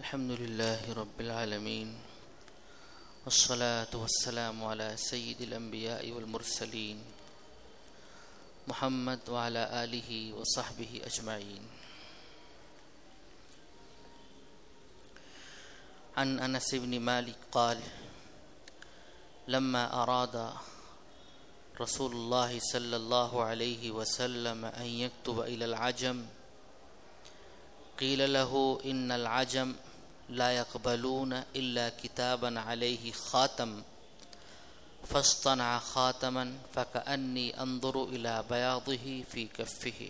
الحمد لله رب العالمين والصلاة والسلام على سيد الأنبياء والمرسلين محمد وعلى آله وصحبه أجمعين. عن أنس بن مالك قال: لما أراد رسول الله صلى الله عليه وسلم أن يكتب إلى العجم قيل له إن العجم لا يقبلون إلا كتابا عليه خاتم فاصطنع خاتما فكأني أنظر إلى بياضه في كفه.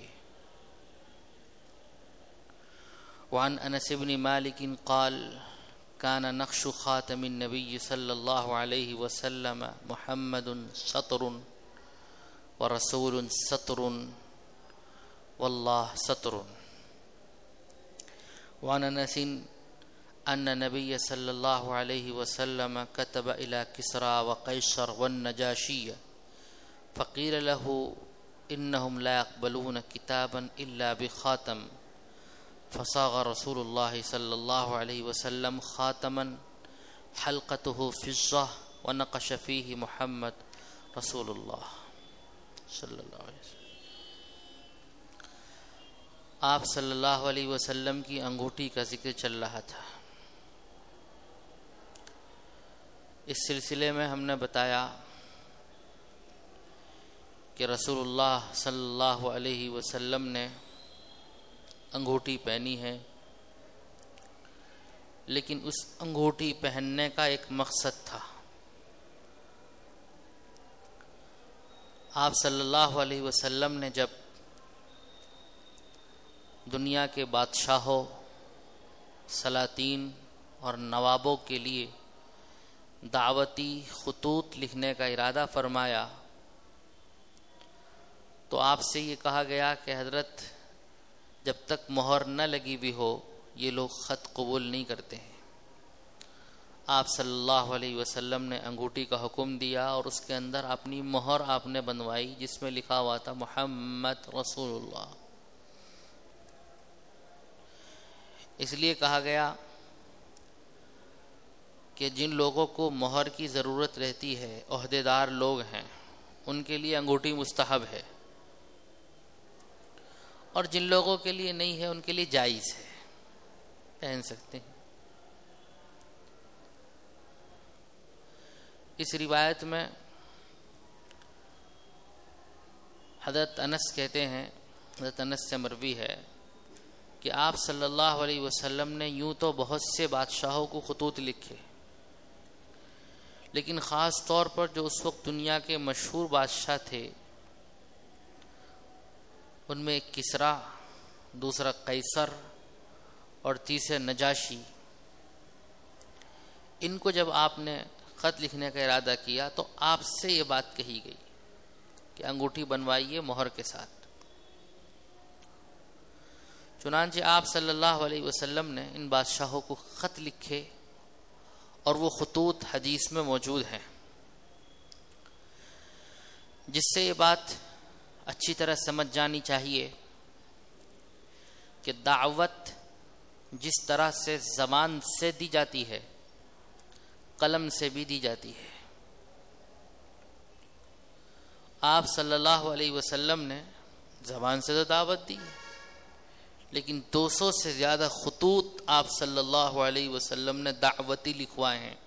وعن أنس بن مالك قال: كان نقش خاتم النبي صلى الله عليه وسلم محمد سطر ورسول سطر والله سطر. وعن أنس أن النبي صلى الله عليه وسلم كتب إلى كسرى وقيصر والنجاشي فقيل له إنهم لا يقبلون كتابا إلا بخاتم فصاغ رسول الله صلى الله عليه وسلم خاتما حلقته فضة ونقش فيه محمد رسول الله صلی اللہ علیہ وسلم. آپ صلی اللہ علیہ وسلم کی انگوٹھی کا ذکر چل رہا تھا. اس سلسلے میں ہم نے بتایا کہ رسول اللہ صلی اللہ علیہ وسلم نے انگوٹھی پہنی ہے، لیکن اس انگوٹھی پہننے کا ایک مقصد تھا. آپ صلی اللہ علیہ وسلم نے جب دنیا کے بادشاہوں، سلاطین اور نوابوں کے لیے دعوتی خطوط لکھنے کا ارادہ فرمایا تو آپ سے یہ کہا گیا کہ حضرت جب تک مہر نہ لگی ہوئی ہو یہ لوگ خط قبول نہیں کرتے ہیں. آپ صلی اللہ علیہ وسلم نے انگوٹھی کا حکم دیا اور اس کے اندر اپنی مہر آپ نے بنوائی جس میں لکھا ہوا تھا محمد رسول اللہ. اس لیے کہا گیا کہ جن لوگوں کو مہر کی ضرورت رہتی ہے، عہدیدار لوگ ہیں، ان کے لیے انگوٹھی مستحب ہے، اور جن لوگوں کے لیے نہیں ہے ان کے لیے جائز ہے، پہن سکتے ہیں. اس روایت میں حضرت انس کہتے ہیں، حضرت انس سے مروی ہے کہ آپ صلی اللہ علیہ وسلم نے یوں تو بہت سے بادشاہوں کو خطوط لکھے، لیکن خاص طور پر جو اس وقت دنیا کے مشہور بادشاہ تھے ان میں ایک کسرا، دوسرا قیصر اور تیسرا نجاشی، ان کو جب آپ نے خط لکھنے کا ارادہ کیا تو آپ سے یہ بات کہی گئی کہ انگوٹھی بنوائیے مہر کے ساتھ. چنانچہ آپ صلی اللہ علیہ وسلم نے ان بادشاہوں کو خط لکھے اور وہ خطوط حدیث میں موجود ہیں، جس سے یہ بات اچھی طرح سمجھ جانی چاہیے کہ دعوت جس طرح سے زبان سے دی جاتی ہے قلم سے بھی دی جاتی ہے. آپ صلی اللہ علیہ وسلم نے زبان سے تو دعوت دی، لیکن 200 سے زیادہ خطوط آپ صلی اللہ علیہ وسلم نے دعوتی لکھوائے ہیں،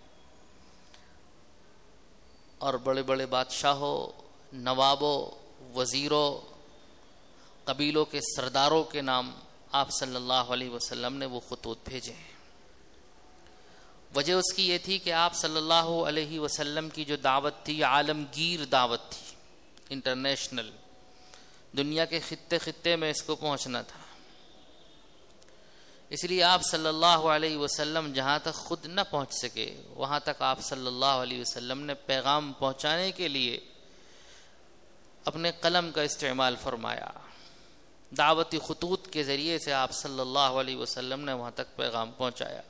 اور بڑے بڑے بادشاہوں، نوابوں، وزیروں، قبیلوں کے سرداروں کے نام آپ صلی اللہ علیہ وسلم نے وہ خطوط بھیجے ہیں. وجہ اس کی یہ تھی کہ آپ صلی اللہ علیہ وسلم کی جو دعوت تھی عالمگیر دعوت تھی، انٹرنیشنل، دنیا کے خطے خطے میں اس کو پہنچنا تھا. اس لیے آپ صلی اللہ علیہ وسلم جہاں تک خود نہ پہنچ سکے وہاں تک آپ صلی اللہ علیہ وسلم نے پیغام پہنچانے کے لیے اپنے قلم کا استعمال فرمایا. دعوتی خطوط کے ذریعے سے آپ صلی اللہ علیہ وسلم نے وہاں تک پیغام پہنچایا.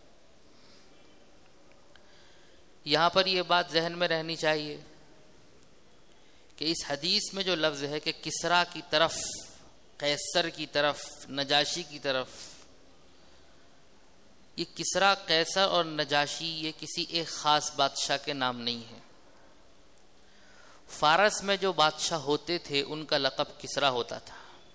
یہاں پر یہ بات ذہن میں رہنی چاہیے کہ اس حدیث میں جو لفظ ہے کہ کسرا کی طرف، قیصر کی طرف، نجاشی کی طرف، یہ کسریٰ، قیصر اور نجاشی یہ کسی ایک خاص بادشاہ کے نام نہیں ہیں۔ فارس میں جو بادشاہ ہوتے تھے ان کا لقب کسریٰ ہوتا تھا،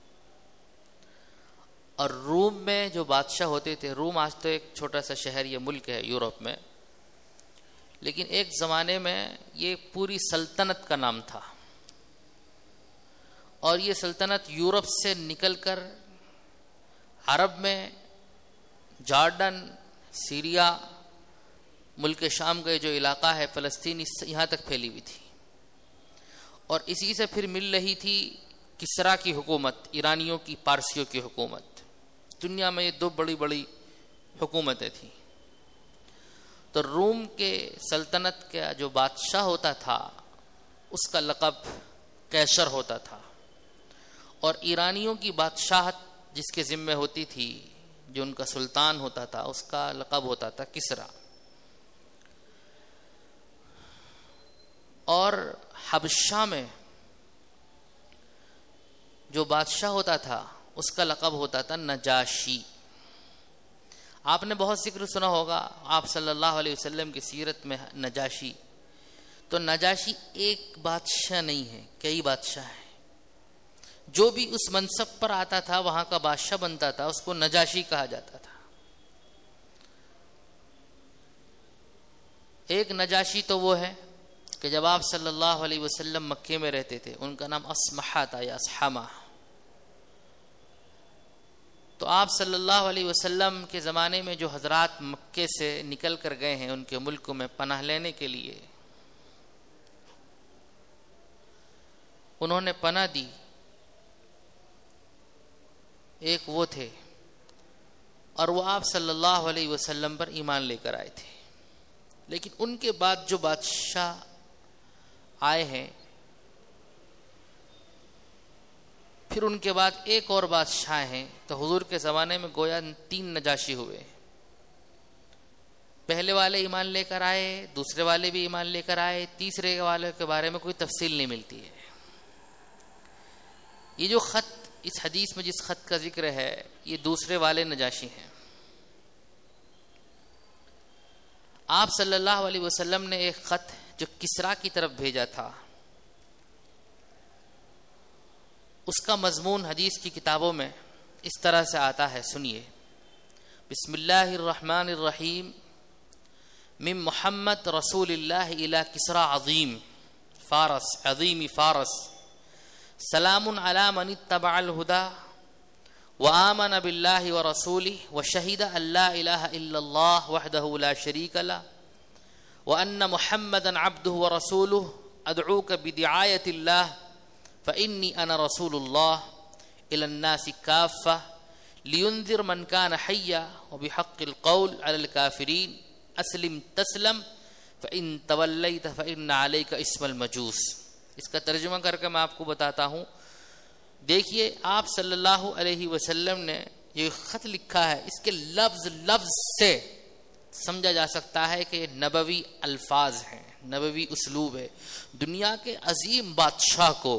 اور روم میں جو بادشاہ ہوتے تھے، روم آج تو ایک چھوٹا سا شہر یا ملک ہے یورپ میں، لیکن ایک زمانے میں یہ پوری سلطنت کا نام تھا، اور یہ سلطنت یورپ سے نکل کر عرب میں جارڈن، سیریا، ملک شام کا جو علاقہ ہے فلسطین، یہاں تک پھیلی ہوئی تھی، اور اسی سے پھر مل رہی تھی کسریٰ کی حکومت، ایرانیوں کی، پارسیوں کی حکومت۔ دنیا میں یہ دو بڑی بڑی حکومتیں تھیں۔ تو روم کے سلطنت کا جو بادشاہ ہوتا تھا اس کا لقب قیصر ہوتا تھا، اور ایرانیوں کی بادشاہت جس کے ذمہ ہوتی تھی، جو ان کا سلطان ہوتا تھا، اس کا لقب ہوتا تھا کسریٰ۔ اور حبشہ میں جو بادشاہ ہوتا تھا اس کا لقب ہوتا تھا نجاشی۔ آپ نے بہت ذکر سنا ہوگا آپ صلی اللہ علیہ وسلم کی سیرت میں نجاشی، تو نجاشی ایک بادشاہ نہیں ہے، کئی بادشاہ ہیں۔ جو بھی اس منصب پر آتا تھا، وہاں کا بادشاہ بنتا تھا، اس کو نجاشی کہا جاتا تھا۔ ایک نجاشی تو وہ ہے کہ جب آپ صلی اللہ علیہ وسلم مکے میں رہتے تھے، ان کا نام اصمحہ تھا یا اصحمہ، تو آپ صلی اللہ علیہ وسلم کے زمانے میں جو حضرات مکے سے نکل کر گئے ہیں ان کے ملکوں میں پناہ لینے کے لیے، انہوں نے پناہ دی۔ ایک وہ تھے، اور وہ آپ صلی اللہ علیہ وسلم پر ایمان لے کر آئے تھے، لیکن ان کے بعد جو بادشاہ آئے ہیں، پھر ان کے بعد ایک اور بادشاہ ہیں، تو حضور کے زمانے میں گویا 3 نجاشی ہوئے۔ پہلے والے ایمان لے کر آئے، دوسرے والے بھی ایمان لے کر آئے، تیسرے والے کے بارے میں کوئی تفصیل نہیں ملتی ہے۔ یہ جو خط اس حدیث میں جس خط کا ذکر ہے، یہ دوسرے والے نجاشی ہیں۔ آپ صلی اللہ علیہ وسلم نے ایک خط جو کسریٰ کی طرف بھیجا تھا، اس کا مضمون حدیث کی کتابوں میں اس طرح سے آتا ہے، سنیے۔ بسم اللہ الرحمن الرحیم، من محمد رسول اللہ الی کسریٰ عظیم فارس، عظیم فارس، سلام علی من اتبع الہدی وآمن باللہ ورسولہ وشہد ان لا الہ الا اللہ وحدہ لا شریک لہ وان محمدا عبدہ ورسولہ ادعوک بدعایت اللہ فإنی انا رسول اللہ الی الناس کافہ لینذر من کان حیا وبحق القول علی الکافرین اسلم تسلم فإن تولیت فإن علیک اسم المجوس۔ اس کا ترجمہ کر کے میں آپ کو بتاتا ہوں۔ دیکھیے، آپ صلی اللہ علیہ وسلم نے یہ خط لکھا ہے، اس کے لفظ لفظ سے سمجھا جا سکتا ہے کہ نبوی الفاظ ہیں، نبوی اسلوب ہے۔ دنیا کے عظیم بادشاہ کو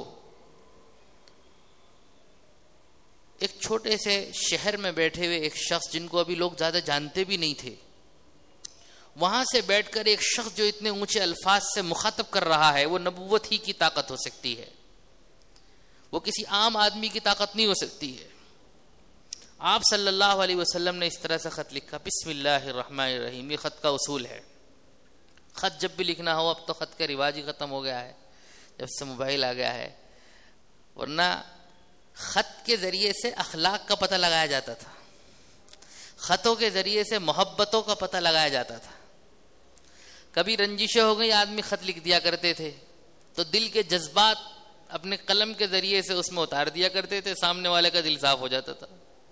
ایک چھوٹے سے شہر میں بیٹھے ہوئے ایک شخص جن کو ابھی لوگ زیادہ جانتے بھی نہیں تھے، وہاں سے بیٹھ کر ایک شخص جو اتنے اونچے الفاظ سے مخاطب کر رہا ہے، وہ نبوت ہی کی طاقت ہو سکتی ہے، وہ کسی عام آدمی کی طاقت نہیں ہو سکتی ہے۔ آپ صلی اللہ علیہ وسلم نے اس طرح سے خط لکھا، بسم اللہ الرحمن الرحیم۔ یہ خط کا اصول ہے، خط جب بھی لکھنا ہو، اب تو خط کا رواج ہی ختم ہو گیا ہے جب سے موبائل آ گیا ہے، ورنہ خط کے ذریعے سے اخلاق کا پتہ لگایا جاتا تھا، خطوں کے ذریعے سے محبتوں کا پتہ لگایا جاتا تھا۔ کبھی رنجشیں ہو گئی، آدمی خط لکھ دیا کرتے تھے تو دل کے جذبات اپنے قلم کے ذریعے سے اس میں اتار دیا کرتے تھے، سامنے والے کا دل صاف ہو جاتا تھا۔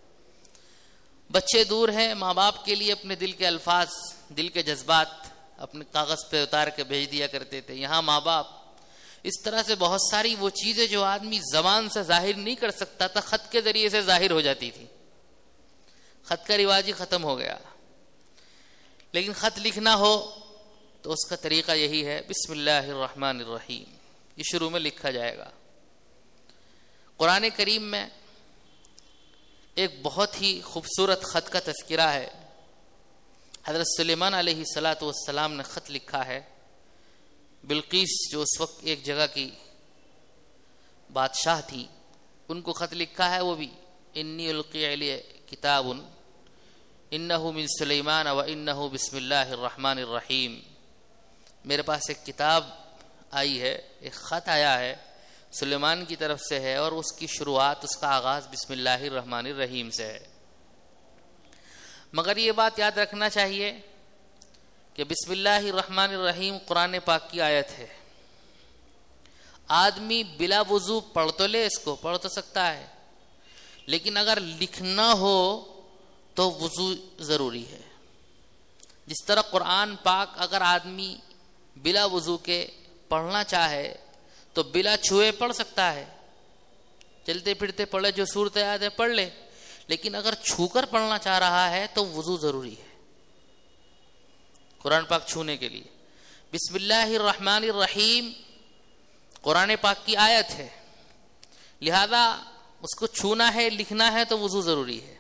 بچے دور ہیں، ماں باپ کے لیے اپنے دل کے الفاظ، دل کے جذبات اپنے کاغذ پہ اتار کے بھیج دیا کرتے تھے۔ یہاں ماں باپ اس طرح سے بہت ساری وہ چیزیں جو آدمی زبان سے ظاہر نہیں کر سکتا تھا، خط کے ذریعے سے ظاہر ہو جاتی تھی۔ خط کا رواج ہی ختم ہو گیا، لیکن خط لکھنا ہو تو اس کا طریقہ یہی ہے، بسم اللہ الرحمن الرحیم، یہ شروع میں لکھا جائے گا۔ قرآن کریم میں ایک بہت ہی خوبصورت خط کا تذکرہ ہے، حضرت سلیمان علیہ الصلاۃ والسلام نے خط لکھا ہے بلقیس جو اس وقت ایک جگہ کی بادشاہ تھی، ان کو خط لکھا ہے وہ بھی، انی القی علی کتاب انہ من سلیمان و انہ بسم اللہ الرحمن الرحیم، میرے پاس ایک کتاب آئی ہے، ایک خط آیا ہے سلیمان کی طرف سے ہے، اور اس کی شروعات، اس کا آغاز بسم اللہ الرحمن الرحیم سے ہے۔ مگر یہ بات یاد رکھنا چاہیے کہ بسم اللہ الرحمن الرحیم قرآن پاک کی آیت ہے، آدمی بلا وضو پڑھ تو لے، اس کو پڑھ تو سکتا ہے، لیکن اگر لکھنا ہو تو وضو ضروری ہے۔ جس طرح قرآن پاک اگر آدمی بلا وضو کے پڑھنا چاہے تو بلا چھوئے پڑھ سکتا ہے، چلتے پھرتے پڑھے، جو صورت یاد ہے پڑھ لے، لیکن اگر چھو کر پڑھنا چاہ رہا ہے تو وضو ضروری ہے قرآن پاک چھونے کے لیے۔ بسم اللہ الرحمن الرحیم قرآن پاک کی آیت ہے، لہذا اس کو چھونا ہے، لکھنا ہے تو وضو ضروری ہے۔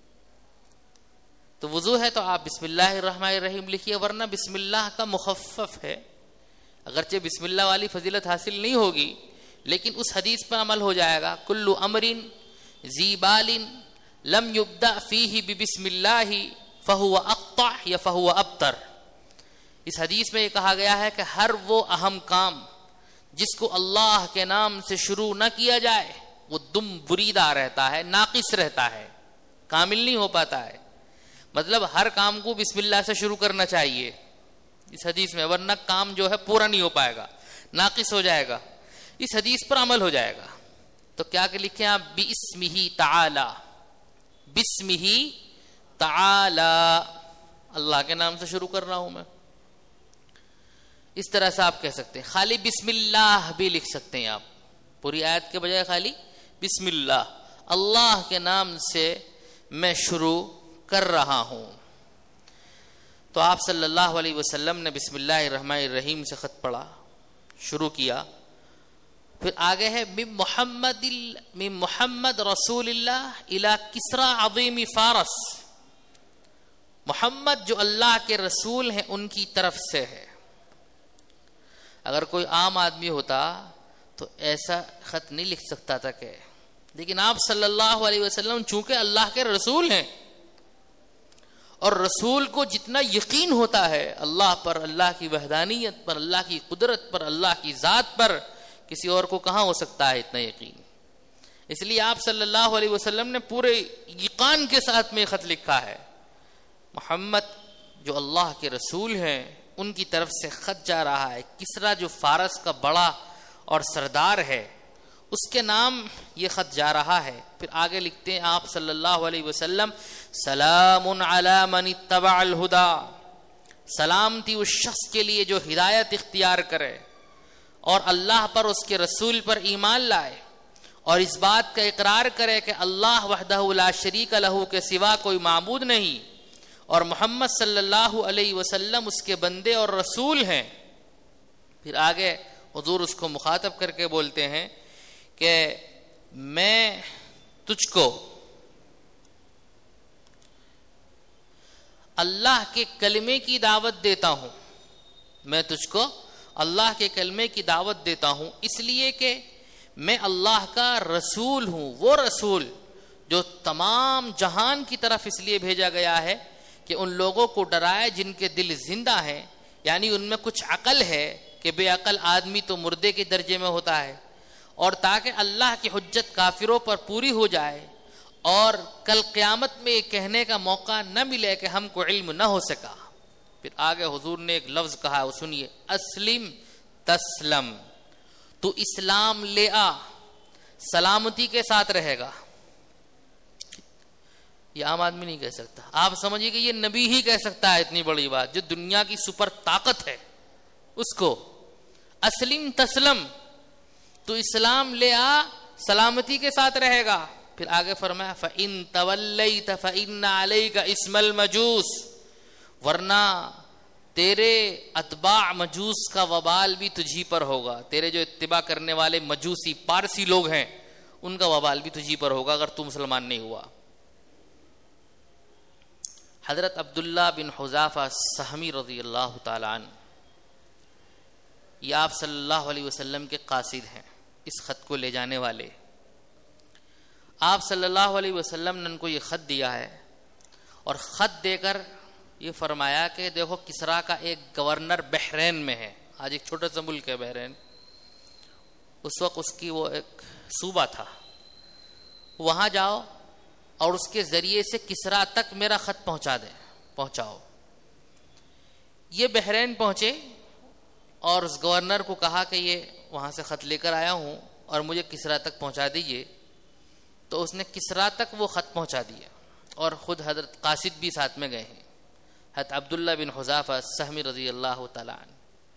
تو وضو ہے تو آپ بسم اللہ الرحمن الرحیم لکھیے، ورنہ بسم اللہ کا مخفف ہے، اگرچہ بسم اللہ والی فضیلت حاصل نہیں ہوگی لیکن اس حدیث پر عمل ہو جائے گا، کل امر ذی بال لم یبدأ فیہ ببسم اللہ فہو اقطع یا فہو ابتر۔ اس حدیث میں یہ کہا گیا ہے کہ ہر وہ اہم کام جس کو اللہ کے نام سے شروع نہ کیا جائے وہ دم بریدہ رہتا ہے، ناقص رہتا ہے، کامل نہیں ہو پاتا ہے۔ مطلب ہر کام کو بسم اللہ سے شروع کرنا چاہیے اس حدیث میں، ورنہ کام جو ہے پورا نہیں ہو پائے گا، ناقص ہو جائے گا۔ اس حدیث پر عمل ہو جائے گا تو کیا کہ لکھیں آپ بِاسْمِهِ تعالی، بِاسْمِهِ تعالی، اللہ کے نام سے شروع کر رہا ہوں میں، اس طرح سے آپ کہہ سکتے ہیں۔ خالی بسم اللہ بھی لکھ سکتے ہیں آپ، پوری آیت کے بجائے خالی بسم اللہ، اللہ کے نام سے میں شروع کر رہا ہوں۔ تو آپ صلی اللہ علیہ وسلم نے بسم اللہ الرحمن الرحیم سے خط پڑھا، شروع کیا، پھر آگے ہے من محمد رسول اللہ الی کسریٰ عظیم فارس، محمد جو اللہ کے رسول ہیں ان کی طرف سے ہے۔ اگر کوئی عام آدمی ہوتا تو ایسا خط نہیں لکھ سکتا تھا کہ، لیکن آپ صلی اللہ علیہ وسلم چونکہ اللہ کے رسول ہیں، اور رسول کو جتنا یقین ہوتا ہے اللہ پر، اللہ کی وحدانیت پر، اللہ کی قدرت پر، اللہ کی ذات پر، کسی اور کو کہاں ہو سکتا ہے اتنا یقین؟ اس لیے آپ صلی اللہ علیہ وسلم نے پورے یقین کے ساتھ میں خط لکھا ہے، محمد جو اللہ کے رسول ہیں ان کی طرف سے خط جا رہا ہے، کسریٰ جو فارس کا بڑا اور سردار ہے اس کے نام یہ خط جا رہا ہے۔ پھر آگے لکھتے ہیں آپ صلی اللہ علیہ وسلم، سلام علی من اتبع الہدی، سلامتی اس شخص کے لیے جو ہدایت اختیار کرے اور اللہ پر، اس کے رسول پر ایمان لائے اور اس بات کا اقرار کرے کہ اللہ وحدہ لا شریک لہ کے سوا کوئی معبود نہیں اور محمد صلی اللہ علیہ وسلم اس کے بندے اور رسول ہیں۔ پھر آگے حضور اس کو مخاطب کر کے بولتے ہیں کہ میں تجھ کو اللہ کے کلمے کی دعوت دیتا ہوں، میں تجھ کو اللہ کے کلمے کی دعوت دیتا ہوں اس لیے کہ میں اللہ کا رسول ہوں، وہ رسول جو تمام جہان کی طرف اس لیے بھیجا گیا ہے کہ ان لوگوں کو ڈرائے جن کے دل زندہ ہیں، یعنی ان میں کچھ عقل ہے کہ بے عقل آدمی تو مردے کے درجے میں ہوتا ہے، اور تاکہ اللہ کی حجت کافروں پر پوری ہو جائے اور کل قیامت میں یہ کہنے کا موقع نہ ملے کہ ہم کو علم نہ ہو سکا۔ پھر آگے حضور نے ایک لفظ کہا، وہ سنیے، اسلم تسلم، تو اسلام لے آ، سلامتی کے ساتھ رہے گا۔ یہ عام آدمی نہیں کہہ سکتا، آپ سمجھیے کہ یہ نبی ہی کہہ سکتا ہے اتنی بڑی بات، جو دنیا کی سپر طاقت ہے اس کو، اسلم تسلم، تو اسلام لے آ، سلامتی کے ساتھ رہے گا۔ پھر آگے فرمایا فَإِن تَوَلَّيْتَ فَإِنَّ عَلَيْكَ اسْمَ الْمَجُوسِ، ورنہ تیرے اتباع مجوس کا وبال بھی تجھی پر ہوگا، تیرے جو اتباع کرنے والے مجوسی پارسی لوگ ہیں ان کا وبال بھی تجھی پر ہوگا اگر تو مسلمان نہیں ہوا۔ حضرت عبداللہ بن حذافہ سہمی رضی اللہ تعالیٰ عنہ یہ آپ صلی اللہ علیہ وسلم کے قاصد ہیں، اس خط کو لے جانے والے. آپ صلی اللہ علیہ وسلم نے ان کو یہ خط دیا ہے اور خط دے کر یہ فرمایا کہ دیکھو کسریٰ کا ایک گورنر بحرین میں ہے، آج ایک چھوٹا سا ملک ہے بحرین، اس وقت اس کی وہ ایک صوبہ تھا، وہاں جاؤ اور اس کے ذریعے سے کسریٰ تک میرا خط پہنچاؤ. یہ بحرین پہنچے اور اس گورنر کو کہا کہ یہ وہاں سے خط لے کر آیا ہوں اور مجھے کسریٰ تک پہنچا دیجئے. تو اس نے کسریٰ تک وہ خط پہنچا دیا اور خود حضرت قاصد بھی ساتھ میں گئے ہیں، حضرت عبداللہ بن حذافہ سہمی رضی اللہ تعالیٰ عنہ.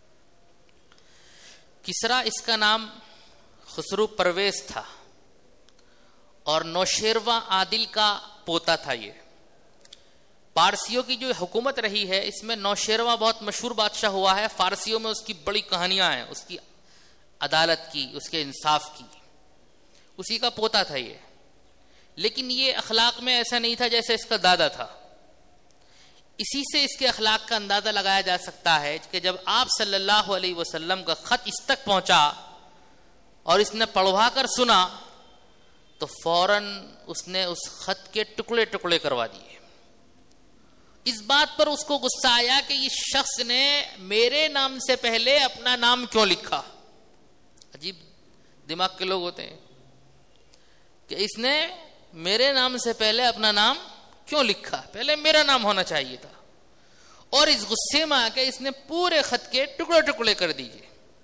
کسریٰ اس کا نام خسرو پرویز تھا اور نوشیروان عادل کا پوتا تھا. یہ پارسیوں کی جو حکومت رہی ہے اس میں نوشیروان بہت مشہور بادشاہ ہوا ہے. فارسیوں میں اس کی بڑی کہانیاں ہیں، اس کی عدالت کی، اس کے انصاف کی. اسی کا پوتا تھا یہ، لیکن یہ اخلاق میں ایسا نہیں تھا جیسے اس کا دادا تھا. اسی سے اس کے اخلاق کا اندازہ لگایا جا سکتا ہے کہ جب آپ صلی اللہ علیہ وسلم کا خط اس تک پہنچا اور اس نے پڑھوا کر سنا تو فوراً اس نے اس خط کے ٹکڑے ٹکڑے کروا دیے. اس بات پر اس کو غصہ آیا کہ یہ شخص نے میرے نام سے پہلے اپنا نام کیوں لکھا. عجیب دماغ کے لوگ ہوتے ہیں کہ اس نے میرے نام سے پہلے اپنا نام کیوں لکھا، پہلے میرا نام ہونا چاہیے تھا. اور اس غصے میں آ کے اس نے پورے خط کے ٹکڑے ٹکڑے کر دیے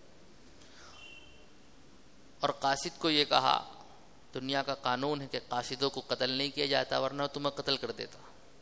اور قاصد کو یہ کہا، دنیا کا قانون ہے کہ قاصدوں کو قتل نہیں کیا جاتا ورنہ تمہیں قتل کر دیتا.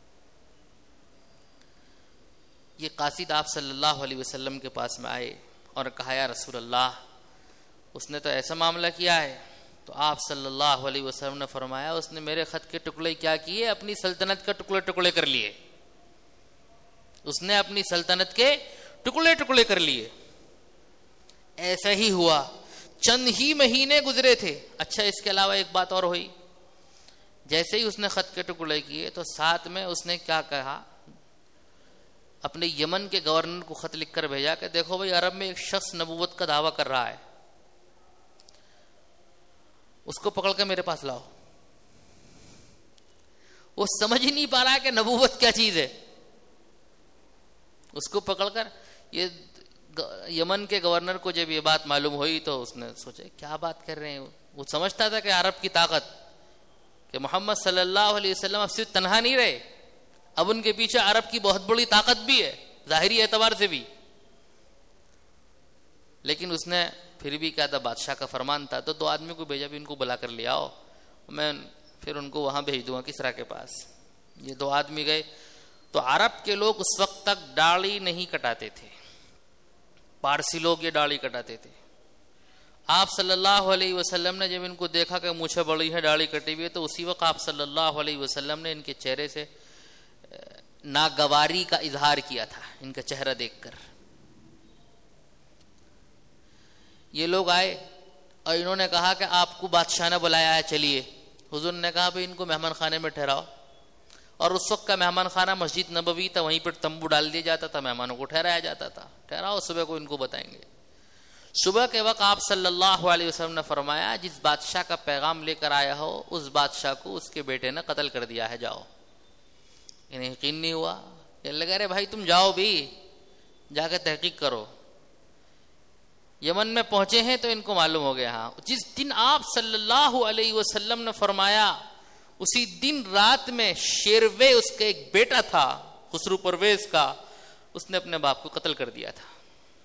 یہ قاصد آپ صلی اللہ علیہ وسلم کے پاس میں آئے اور کہا یا رسول اللہ اس نے تو ایسا معاملہ کیا ہے. تو آپ صلی اللہ علیہ وسلم نے فرمایا اس نے میرے خط کے ٹکڑے کیا کیے، اپنی سلطنت کے ٹکڑے ٹکڑے کر لیے. اس نے اپنی سلطنت کے ٹکڑے ٹکڑے کر لیے. ایسا ہی ہوا، چند ہی مہینے گزرے تھے. اچھا اس کے علاوہ ایک بات اور ہوئی، جیسے ہی اس نے خط کے ٹکڑے کیے تو ساتھ میں اس نے کیا کہا، اپنے یمن کے گورنر کو خط لکھ کر بھیجا کہ دیکھو بھائی عرب میں ایک شخص نبوت کا دعویٰ کر رہا ہے، اس کو پکڑ کے میرے پاس لاؤ. وہ سمجھ ہی نہیں پا رہا کہ نبوت کیا چیز ہے. اس کو پکڑ کر یہ یمن کے گورنر کو جب یہ بات معلوم ہوئی تو اس نے سوچا کیا بات کر رہے ہیں. وہ سمجھتا تھا کہ عرب کی طاقت، کہ محمد صلی اللہ علیہ وسلم اب صرف تنہا نہیں رہے، اب ان کے پیچھے عرب کی بہت بڑی طاقت بھی ہے ظاہری اعتبار سے بھی. لیکن اس نے پھر بھی کیا تھا، بادشاہ کا فرمان تھا، تو 2 آدمی کو بھیجا بھی ان کو بلا کر لے آؤ، میں پھر ان کو وہاں بھیج دوں گا کسریٰ کے پاس. یہ 2 آدمی گئے تو عرب کے لوگ اس وقت تک داڑھی نہیں کٹاتے تھے، پارسی لوگ یہ داڑھی کٹاتے تھے. آپ صلی اللہ علیہ وسلم نے جب ان کو دیکھا کہ مونچھیں بڑی ہے داڑھی کٹی ہوئی ہے تو اسی وقت آپ صلی اللہ علیہ وسلم نے ان کے چہرے سے ناگواری کا اظہار کیا تھا. ان کا چہرہ دیکھ کر یہ لوگ آئے اور انہوں نے کہا کہ آپ کو بادشاہ نے بلایا ہے، چلیے. حضور نے کہا بھائی ان کو مہمان خانے میں ٹھہراؤ. اور اس وقت کا مہمان خانہ مسجد نبوی تھا، وہیں پر تمبو ڈال دیا جاتا تھا، مہمانوں کو ٹھہرایا جاتا تھا. ٹھہراؤ، صبح کو ان کو بتائیں گے. صبح کے وقت آپ صلی اللہ علیہ وسلم نے فرمایا جس بادشاہ کا پیغام لے کر آیا ہو اس بادشاہ کو اس کے بیٹے نے قتل کر دیا ہے، جاؤ. انہیں یقین نہیں ہوا، کہنے لگا ارے بھائی تم جاؤ بھی، جا کے تحقیق کرو. یمن میں پہنچے ہیں تو ان کو معلوم ہو گیا. ہاں جس دن آپ صلی اللہ علیہ وسلم نے فرمایا اسی دن رات میں شیروے اس کا ایک بیٹا تھا خسرو پرویز کا، اس نے اپنے باپ کو قتل کر دیا تھا.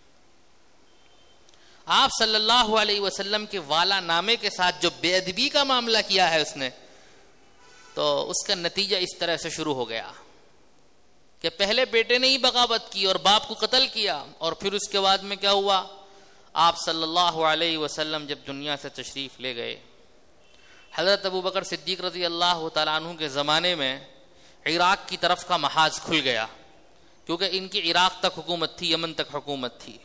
آپ صلی اللہ علیہ وسلم کے والا نامے کے ساتھ جو بے ادبی کا معاملہ کیا ہے اس نے، تو اس کا نتیجہ اس طرح سے شروع ہو گیا کہ پہلے بیٹے نے ہی بغاوت کی اور باپ کو قتل کیا، اور پھر اس کے بعد میں کیا ہوا، آپ صلی اللہ علیہ وسلم جب دنیا سے تشریف لے گئے، حضرت ابو بکر صدیق رضی اللہ تعالیٰ عنہ کے زمانے میں عراق کی طرف کا محاذ کھل گیا، کیونکہ ان کی عراق تک حکومت تھی، یمن تک حکومت تھی.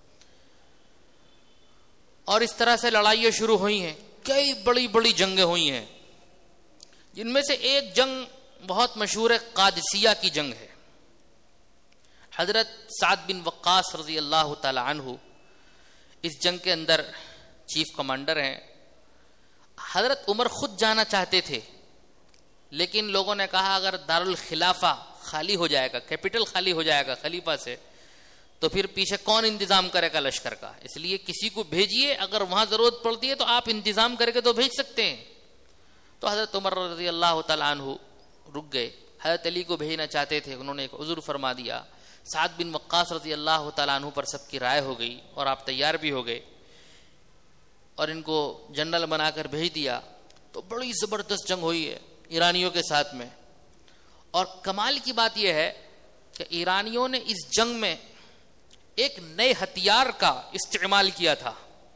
اور اس طرح سے لڑائیاں شروع ہوئی ہیں، کئی بڑی بڑی جنگیں ہوئی ہیں، جن میں سے ایک جنگ بہت مشہور ہے، قادسیہ کی جنگ ہے. حضرت سعد بن وقاص رضی اللہ تعالی عنہ اس جنگ کے اندر چیف کمانڈر ہیں. حضرت عمر خود جانا چاہتے تھے، لیکن لوگوں نے کہا اگر دارالخلافہ خالی ہو جائے گا، کیپٹل خالی ہو جائے گا خلیفہ سے، تو پھر پیچھے کون انتظام کرے گا لشکر کا؟ اس لیے کسی کو بھیجیے، اگر وہاں ضرورت پڑتی ہے تو آپ انتظام کر کے تو بھیج سکتے ہیں. تو حضرت عمر رضی اللہ تعالیٰ عنہ رک گئے. حضرت علی کو بھیجنا چاہتے تھے، انہوں نے ایک عذر فرما دیا. سعد بن وقاص رضی اللہ تعالیٰ عنہ پر سب کی رائے ہو گئی اور آپ تیار بھی ہو گئے اور ان کو جنرل بنا کر بھیج دیا. تو بڑی زبردست جنگ ہوئی ہے ایرانیوں کے ساتھ میں. اور کمال کی بات یہ ہے کہ ایرانیوں نے اس جنگ میں ایک نئے ہتھیار کا استعمال کیا تھا.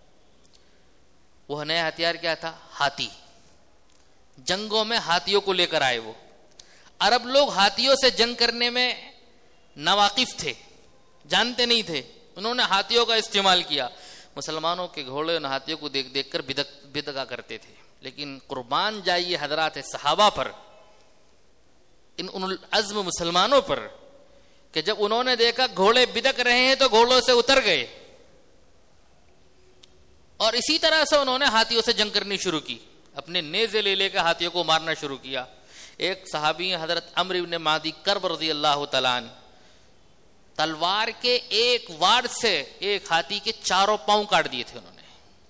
وہ نیا ہتھیار کیا تھا؟ ہاتھی. جنگوں میں ہاتھیوں کو لے کر آئے. وہ عرب لوگ ہاتھیوں سے جنگ کرنے میں ناواقف تھے، جانتے نہیں تھے. انہوں نے ہاتھیوں کا استعمال کیا. مسلمانوں کے گھوڑے ان ہاتھیوں کو دیکھ دیکھ کر بدعا کرتے تھے. لیکن قربان جائیے حضرات صحابہ پر، ان العزم مسلمانوں پر، کہ جب انہوں نے دیکھا گھوڑے بدک رہے ہیں تو گھوڑوں سے اتر گئے اور اسی طرح سے انہوں نے ہاتھیوں سے جنگ کرنی شروع کی. اپنے نیزے لے لے کے ہاتھیوں کو مارنا شروع کیا. ایک صحابی حضرت عمرو بن معدی کرب رضی اللہ تعالیٰ عنہ، تلوار کے ایک وار سے ایک ہاتھی کے 4 پاؤں کاٹ دیے تھے انہوں نے.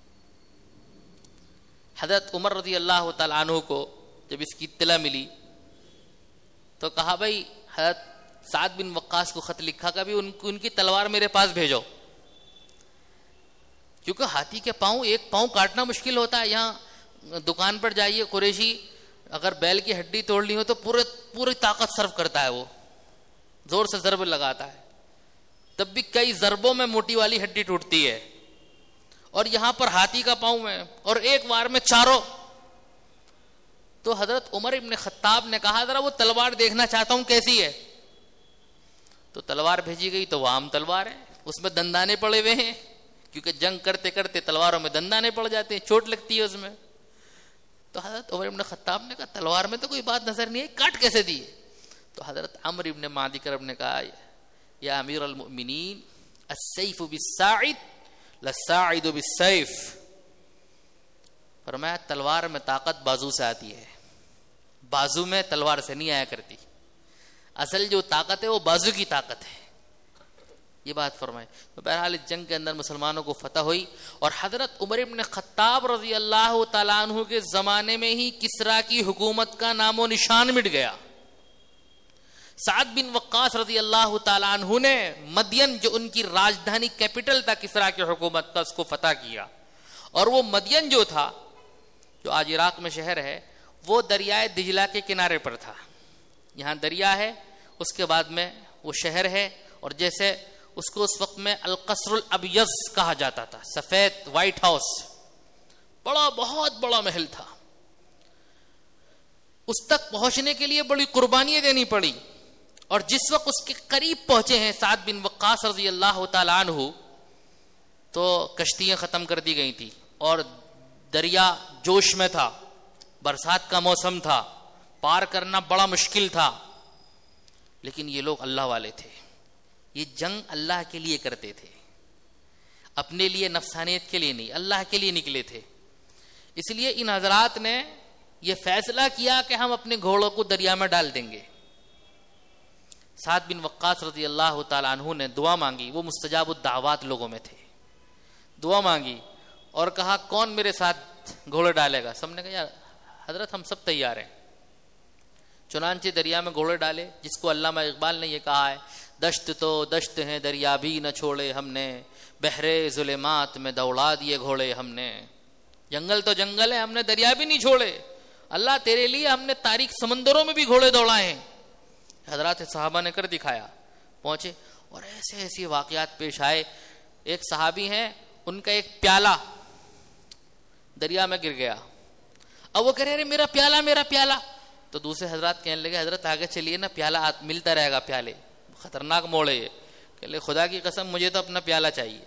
حضرت عمر رضی اللہ تعالیٰ عنہ کو جب اس کی اطلاع ملی تو کہا بھائی حضرت سعد بن وقاص کو خط لکھا کہ بھی ان کی تلوار میرے پاس بھیجو، کیونکہ ہاتھی کے پاؤں ایک پاؤں کاٹنا مشکل ہوتا ہے. یہاں دکان پر جائیے قریشی، اگر بیل کی ہڈی توڑنی ہو تو پوری طاقت صرف کرتا ہے، وہ زور سے ضرب لگاتا ہے، تب بھی کئی ضربوں میں موٹی والی ہڈی ٹوٹتی ہے. اور یہاں پر ہاتھی کا پاؤں ہے اور ایک وار میں 4. تو حضرت عمر ابن خطاب نے کہا ذرا وہ تلوار دیکھنا چاہتا ہوں کیسی ہے. تو تلوار بھیجی گئی تو وہ عام تلوار ہے، اس میں دندانے پڑے ہوئے ہیں، کیونکہ جنگ کرتے کرتے تلواروں میں دندانے پڑ جاتے ہیں، چوٹ لگتی ہے اس میں. تو حضرت عمر ابن خطاب نے کہا تلوار میں تو کوئی بات نظر نہیں ہے، کاٹ کیسے دی؟ تو حضرت عمرو ابن معدی کرب نے کہا یا امیر المؤمنین السیف بالساعد للساعد بالسیف. فرمایا تلوار میں طاقت بازو سے آتی ہے، بازو میں تلوار سے نہیں آیا کرتی. اصل جو طاقت ہے وہ بازو کی طاقت ہے. یہ بات فرمائے. تو بہرحال اس جنگ کے اندر مسلمانوں کو فتح ہوئی اور حضرت عمر ابن خطاب رضی اللہ تعالیٰ عنہ کے زمانے میں ہی کسریٰ کی حکومت کا نام و نشان مٹ گیا. سعد بن وقاص رضی اللہ تعالیٰ عنہ نے مدین جو ان کی راجدھانی کیپٹل تھا کسریٰ کی حکومت کا، اس کو فتح کیا. اور وہ مدین جو تھا، جو آج عراق میں شہر ہے، وہ دریائے دجلہ کے کنارے پر تھا. یہاں دریا ہے، اس کے بعد میں وہ شہر ہے. اور جیسے اس کو اس وقت میں القصر الابیض کہا جاتا تھا، سفید وائٹ ہاؤس، بہت بڑا محل تھا. اس تک پہنچنے کے لیے بڑی قربانیاں دینی پڑی. اور جس وقت اس کے قریب پہنچے ہیں سعد بن وقاص رضی اللہ تعالیٰ عنہ، تو کشتیاں ختم کر دی گئی تھی اور دریا جوش میں تھا، برسات کا موسم تھا، پار کرنا بڑا مشکل تھا. لیکن یہ لوگ اللہ والے تھے، یہ جنگ اللہ کے لیے کرتے تھے، اپنے لیے نفسانیت کے لیے نہیں، اللہ کے لیے نکلے تھے. اس لیے ان حضرات نے یہ فیصلہ کیا کہ ہم اپنے گھوڑوں کو دریا میں ڈال دیں گے. سعد بن وقاص رضی اللہ تعالیٰ عنہ نے دعا مانگی. وہ مستجاب الدعوات لوگوں میں تھے. دعا مانگی اور کہا کون میرے ساتھ گھوڑے ڈالے گا؟ سب نے کہا یار حضرت ہم سب تیار ہیں. چنانچہ دریا میں گھوڑے ڈالے، جس کو علامہ اقبال نے یہ کہا ہے دشت تو دشت ہیں دریا بھی نہ چھوڑے ہم نے، بحرے ظلمات میں دوڑا دیے گھوڑے ہم نے. جنگل تو جنگل ہے، ہم نے دریا بھی نہیں چھوڑے. اللہ تیرے لیے ہم نے تاریک سمندروں میں بھی گھوڑے دوڑائے ہیں. حضرات صحابہ نے کر دکھایا. پہنچے اور ایسے ایسے واقعات پیش آئے. ایک صحابی ہیں، ان کا ایک پیالہ دریا میں گر گیا. اب وہ کہہ رہے میرا پیالہ میرا پیالہ. تو دوسرے حضرات کہنے لگے حضرت آگے چلیے نا، پیالہ ملتا رہے گا. پیالے خطرناک موڑ ہے یہ. کہ لے خدا کی قسم مجھے تو اپنا پیالہ چاہیے.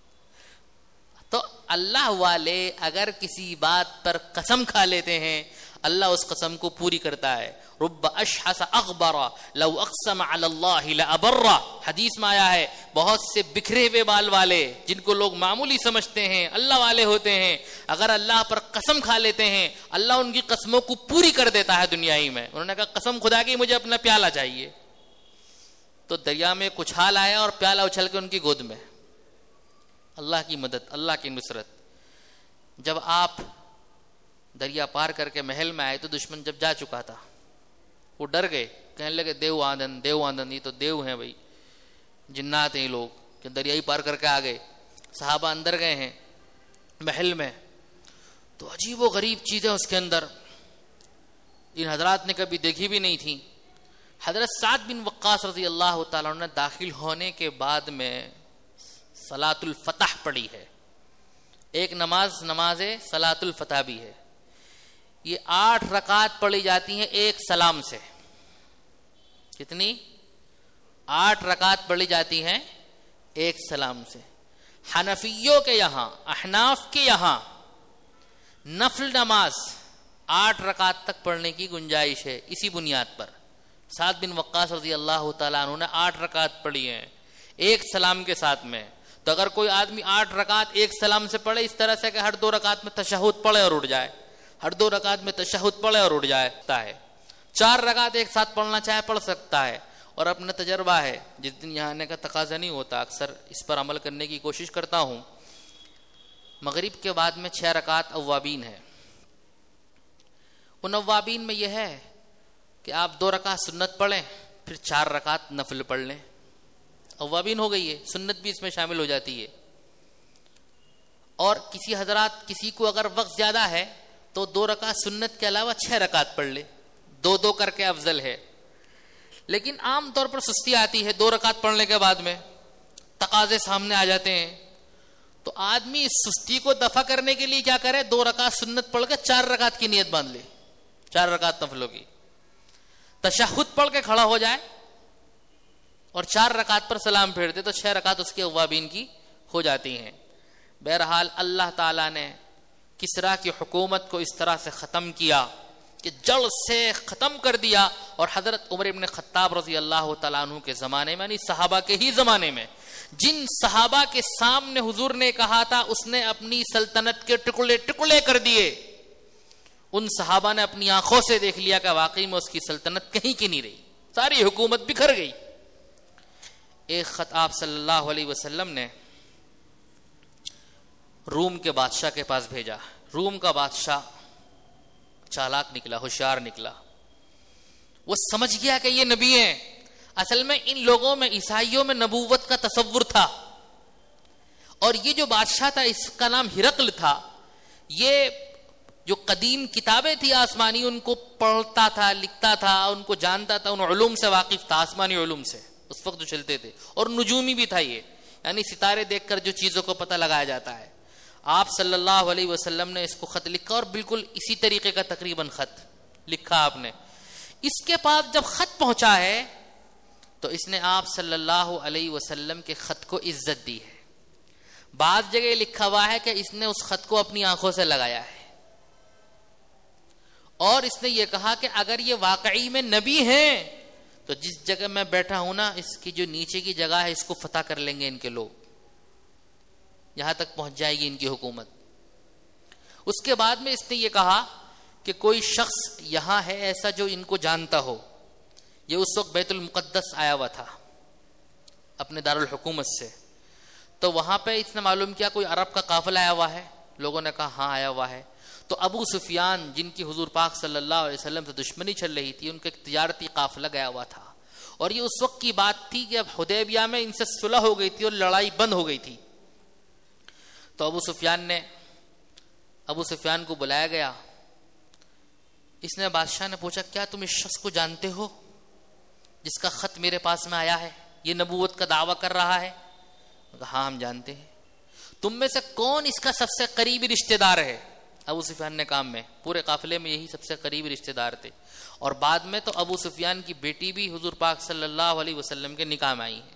تو اللہ والے اگر کسی بات پر قسم کھا لیتے ہیں، اللہ اس قسم کو پوری کرتا ہے. رب اشحس اغبر لو اقسم علی اللہ لابر. حدیث میں آیا ہے بہت سے بکھرے ہوئے بال والے جن کو لوگ معمولی سمجھتے ہیں اللہ والے ہوتے ہیں, اگر اللہ پر قسم کھا لیتے ہیں اللہ ان کی قسموں کو پوری کر دیتا ہے دنیا ہی میں. انہوں نے کہا قسم خدا کی مجھے اپنا پیالہ چاہیے, تو دریا میں ایک اچھال آیا اور پیالہ اچھل کے ان کی گود میں. اللہ کی مدد, اللہ کی نصرت. جب آپ دریا پار کر کے محل میں آئے تو دشمن جب جا چکا تھا, وہ ڈر گئے, کہنے لگے دیو آندن دیو آندن. یہ تو دیو ہیں بھائی, جنات ہیں یہ لوگ کہ دریائی پار کر کے آ گئے. صحابہ اندر گئے ہیں محل میں, تو عجیب و غریب چیزیں اس کے اندر ان حضرات نے کبھی دیکھی بھی نہیں تھی. حضرت سعد بن وقاص رضی اللہ تعالیٰ عنہ نے داخل ہونے کے بعد میں صلاۃ الفتح پڑھی ہے. ایک نماز صلاۃ الفتح بھی ہے. یہ 8 رکعت پڑھی جاتی ہیں ایک سلام سے. کتنی؟ 8 رکعت پڑھی جاتی ہیں ایک سلام سے. حنفیوں کے یہاں, احناف کے یہاں نفل نماز 8 رکعت تک پڑھنے کی گنجائش ہے. اسی بنیاد پر سعد بن وقاص رضی اللہ تعالیٰ عنہ نے 8 رکعت پڑھی ہیں ایک سلام کے ساتھ میں. تو اگر کوئی آدمی 8 رکعت ایک سلام سے پڑھے, اس طرح سے کہ ہر 2 رکعت میں تشہد پڑھے اور اٹھ جائے, ہر 2 رکعت میں تشہد پڑھے اور اٹھ جاتا ہے. 4 رکعت ایک ساتھ پڑھنا چاہے پڑھ سکتا ہے. اور اپنا تجربہ ہے, جس دن یہاں آنے کا تقاضا نہیں ہوتا اکثر اس پر عمل کرنے کی کوشش کرتا ہوں. مغرب کے بعد میں 6 رکعت اوابین ہے. ان اوابین میں یہ ہے کہ آپ 2 رکعت سنت پڑھیں, پھر 4 رکعت نفل پڑھ لیں. اوابین ہو گئی ہے, سنت بھی اس میں شامل ہو جاتی ہے. اور کسی کو اگر وقت زیادہ ہے تو 2 رکعت سنت کے علاوہ 6 رکعت پڑھ لے, 2 کر کے افضل ہے. لیکن عام طور پر سستی آتی ہے 2 رکعت پڑھنے کے بعد میں, تقاضے سامنے آ جاتے ہیں. تو آدمی اس سستی کو دفع کرنے کے لیے کیا کرے, 2 رکعت سنت پڑھ کے 4 رکعت کی نیت باندھ لے, 4 رکعت نفلوں کی. تشہد پڑھ کے کھڑا ہو جائے اور 4 رکعت پر سلام پھیر دے تو 6 رکعت اس کے اوابین کی ہو جاتی ہیں. بہرحال اللہ تعالیٰ نے کسریٰ کی حکومت کو اس طرح سے ختم کیا کہ جڑ سے ختم کر دیا. اور حضرت عمر بن خطاب رضی اللہ تعالیٰ عنہ کے زمانے میں, یعنی صحابہ کے ہی زمانے میں, جن صحابہ کے سامنے حضور نے کہا تھا اس نے اپنی سلطنت کے ٹکڑے ٹکڑے کر دیے, ان صحابہ نے اپنی آنکھوں سے دیکھ لیا کہ واقعی میں اس کی سلطنت کہیں کی نہیں رہی, ساری حکومت بکھر گئی. ایک خط آپ صلی اللہ علیہ وسلم نے روم کے بادشاہ کے پاس بھیجا. روم کا بادشاہ چالاک نکلا, ہوشیار نکلا. وہ سمجھ گیا کہ یہ نبی ہیں. اصل میں ان لوگوں میں, عیسائیوں میں نبوت کا تصور تھا. اور یہ جو بادشاہ تھا اس کا نام ہرقل تھا. یہ جو قدیم کتابیں تھی آسمانی ان کو پڑھتا تھا, لکھتا تھا, ان کو جانتا تھا, ان علوم سے واقف تھا, آسمانی علوم سے اس وقت جو چلتے تھے. اور نجومی بھی تھا یہ, یعنی ستارے دیکھ کر جو چیزوں کو پتہ لگایا جاتا ہے. آپ صلی اللہ علیہ وسلم نے اس کو خط لکھا اور بالکل اسی طریقے کا تقریباً خط لکھا آپ نے. اس کے پاس جب خط پہنچا ہے تو اس نے آپ صلی اللہ علیہ وسلم کے خط کو عزت دی ہے. بعض جگہ لکھا ہوا ہے کہ اس نے اس خط کو اپنی آنکھوں سے لگایا ہے, اور اس نے یہ کہا کہ اگر یہ واقعی میں نبی ہیں تو جس جگہ میں بیٹھا ہوں نا, اس کی جو نیچے کی جگہ ہے اس کو فتح کر لیں گے ان کے لوگ, یہاں تک پہنچ جائے گی ان کی حکومت. اس کے بعد میں اس نے یہ کہا کہ کوئی شخص یہاں ہے ایسا جو ان کو جانتا ہو. یہ اس وقت بیت المقدس آیا ہوا تھا اپنے دارالحکومت سے, تو وہاں پہ اس نے معلوم کیا کوئی عرب کا قافلہ آیا ہوا ہے. لوگوں نے کہا ہاں آیا ہوا ہے. تو ابو سفیان جن کی حضور پاک صلی اللہ علیہ وسلم سے دشمنی چل رہی تھی, ان کا ایک تجارتی قافلہ گیا ہوا تھا. اور یہ اس وقت کی بات تھی کہ اب حدیبیہ میں ان سے صلح ہو گئی تھی اور لڑائی بند ہو گئی تھی. تو ابو سفیان کو بلایا گیا. اس نے بادشاہ نے پوچھا کیا تم اس شخص کو جانتے ہو جس کا خط میرے پاس میں آیا ہے, یہ نبوت کا دعویٰ کر رہا ہے؟ ہاں ہم جانتے ہیں. تم میں سے کون اس کا سب سے قریبی رشتہ دار ہے؟ ابو سفیان نے کام میں پورے قافلے میں یہی سب سے قریبی رشتہ دار تھے. اور بعد میں تو ابو سفیان کی بیٹی بھی حضور پاک صلی اللہ علیہ وسلم کے نکاح میں آئی ہے.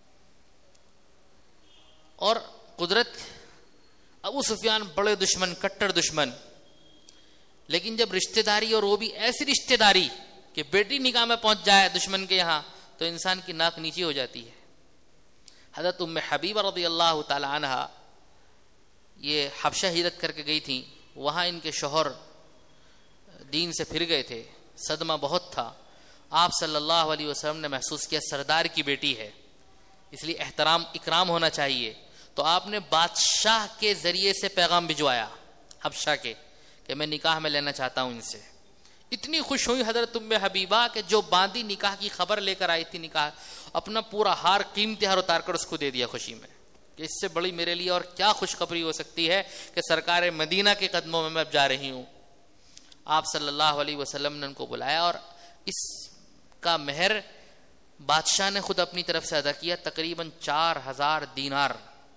اور قدرت ابو سفیان بڑے دشمن, کٹر دشمن, لیکن جب رشتہ داری اور وہ بھی ایسی رشتہ داری کہ بیٹی نکاح میں پہنچ جائے دشمن کے یہاں تو انسان کی ناک نیچی ہو جاتی ہے. حضرت ام حبیبہ رضی اللہ تعالی عنہا یہ حبشہ ہجرت کر کے گئی تھیں. وہاں ان کے شوہر دین سے پھر گئے تھے, صدمہ بہت تھا. آپ صلی اللہ علیہ وسلم نے محسوس کیا سردار کی بیٹی ہے, اس لیے احترام اکرام ہونا چاہیے. تو آپ نے بادشاہ کے ذریعے سے پیغام بھجوایا حبشہ کے کہ میں نکاح میں لینا چاہتا ہوں ان سے. اتنی خوش ہوئی حضرت ام حبیبہ کہ جو باندی نکاح کی خبر لے کر آئی تھی, نکاح اپنا پورا ہار قیمتی ہار اتار کر اس کو دے دیا خوشی میں کہ اس سے بڑی میرے لیے اور کیا خوشخبری ہو سکتی ہے کہ سرکار مدینہ کے قدموں میں اب جا رہی ہوں. آپ صلی اللہ علیہ وسلم نے ان کو بلایا اور اس کا مہر بادشاہ نے خود اپنی طرف سے ادا کیا, تقریباً 4000 دینار.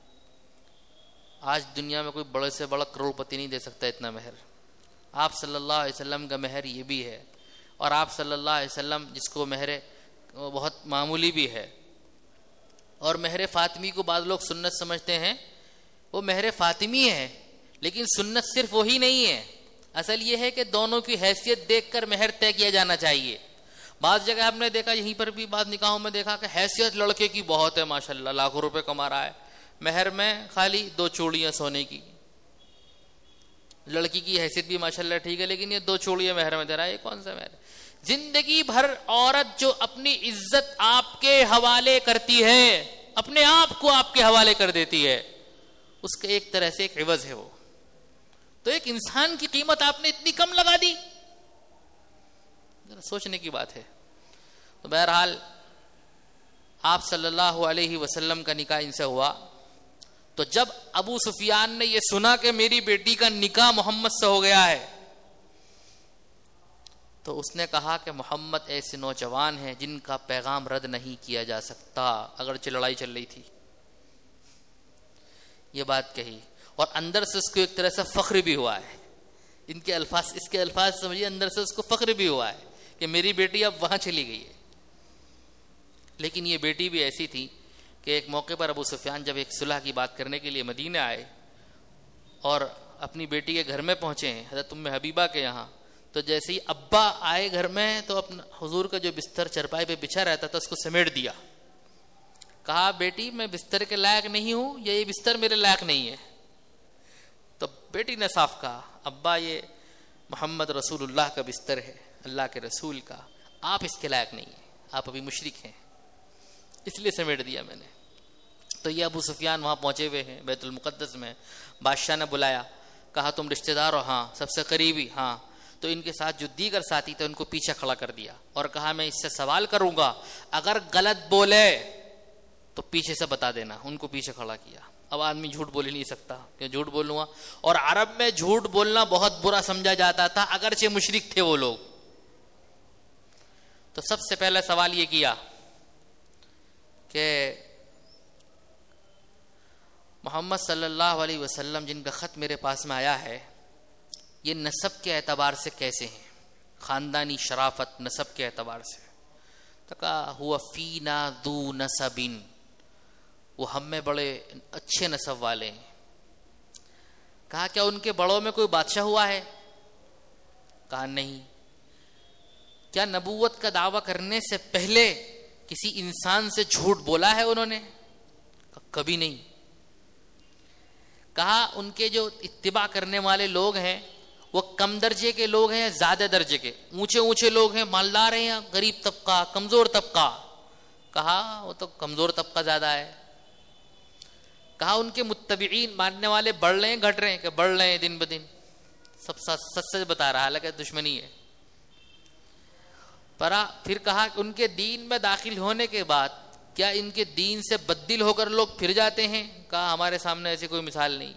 آج دنیا میں کوئی بڑے سے بڑا کروڑ پتی نہیں دے سکتا اتنا مہر. آپ صلی اللہ علیہ وسلم کا مہر یہ بھی ہے. اور آپ صلی اللہ علیہ وسلم جس کو مہر بہت معمولی بھی ہے, اور مہر فاطمی کو بعض لوگ سنت سمجھتے ہیں, وہ مہر فاطمی ہے لیکن سنت صرف وہی نہیں ہے. اصل یہ ہے کہ دونوں کی حیثیت دیکھ کر مہر طے کیا جانا چاہیے. بعض جگہ آپ نے دیکھا, یہیں پر بھی بعض نکاحوں میں دیکھا کہ حیثیت لڑکے کی بہت ہے, ماشاءاللہ لاکھوں روپے کما رہا ہے, مہر میں خالی 2 چوڑیاں سونے کی. لڑکی کی حیثیت بھی ماشاءاللہ ٹھیک ہے لیکن یہ 2 چوڑیاں مہر میں دے رہا ہے, یہ کون سا مہر؟ زندگی بھر عورت جو اپنی عزت آپ کے حوالے کرتی ہے, اپنے آپ کو آپ کے حوالے کر دیتی ہے, اس کا ایک طرح سے ایک عوض ہے وہ. تو ایک انسان کی قیمت آپ نے اتنی کم لگا دی, سوچنے کی بات ہے. تو بہرحال آپ صلی اللہ علیہ وسلم کا نکاح ان سے ہوا. تو جب ابو سفیان نے یہ سنا کہ میری بیٹی کا نکاح محمد سے ہو گیا ہے, تو اس نے کہا کہ محمد ایسے نوجوان ہیں جن کا پیغام رد نہیں کیا جا سکتا, اگرچہ لڑائی چل رہی تھی. یہ بات کہی اور اندر سے اس کو ایک طرح سے فخر بھی ہوا ہے. ان کے الفاظ, اس کے الفاظ سمجھیے, اندر سے اس کو فخر بھی ہوا ہے کہ میری بیٹی اب وہاں چلی گئی ہے. لیکن یہ بیٹی بھی ایسی تھی کہ ایک موقع پر ابو سفیان جب ایک صلح کی بات کرنے کے لیے مدینہ آئے اور اپنی بیٹی کے گھر میں پہنچے ہیں حضرت ام حبیبہ کے یہاں, تو جیسے ہی ابا آئے گھر میں تو اپنا حضور کا جو بستر چرپائی پہ بچھا رہتا تھا اس کو سمیٹ دیا. کہا بیٹی میں بستر کے لائق نہیں ہوں, یہ بستر میرے لائق نہیں ہے. تو بیٹی نے صاف کہا ابا یہ محمد رسول اللہ کا بستر ہے, اللہ کے رسول کا, آپ اس کے لائق نہیں ہیں, آپ ابھی مشرک ہیں, اس لیے سمیٹ دیا میں نے. تو یہ ابو سفیان وہاں پہنچے ہوئے ہیں بیت المقدس میں. بادشاہ نے بلایا, کہا تم رشتہ دار ہو؟ ہاں. سب سے قریبی؟ ہاں. تو ان کے ساتھ جو دیگر ساتھی تھے ان کو پیچھے کھڑا کر دیا اور کہا میں اس سے سوال کروں گا, اگر غلط بولے تو پیچھے سے بتا دینا. ان کو پیچھے کھڑا کیا. اب آدمی جھوٹ بول ہی نہیں سکتا کہ جھوٹ بولوں گا, اور عرب میں جھوٹ بولنا بہت برا سمجھا جاتا تھا اگرچہ مشرک تھے وہ لوگ. تو سب سے پہلے سوال یہ کیا کہ محمد صلی اللہ علیہ وسلم جن کا خط میرے پاس میں آیا ہے یہ نسب کے اعتبار سے کیسے ہیں, خاندانی شرافت نسب کے اعتبار سے؟ تو کہا ہوا فینا ذو نسب, وہ ہم میں بڑے اچھے نسب والے ہیں. کہا کیا ان کے بڑوں میں کوئی بادشاہ ہوا ہے؟ کہا نہیں. کیا نبوت کا دعویٰ کرنے سے پہلے کسی انسان سے جھوٹ بولا ہے انہوں نے؟ کبھی نہیں. کہا ان کے جو اتباع کرنے والے لوگ ہیں وہ کم درجے کے لوگ ہیں یا زیادہ درجے کے؟ اونچے اونچے لوگ ہیں, مالدار ہیں یا غریب طبقہ, کمزور طبقہ؟ کہا وہ تو کمزور طبقہ زیادہ ہے. کہا ان کے متبعین ماننے والے بڑھ رہے ہیں گھٹ رہے ہیں؟ کہ بڑھ رہے ہیں دن بدن. سب سچ سچ بتا رہا, حالانکہ دشمنی ہے. پھر کہا ان کے دین میں داخل ہونے کے بعد کیا ان کے دین سے بددل ہو کر لوگ پھر جاتے ہیں؟ کہا ہمارے سامنے ایسی کوئی مثال نہیں.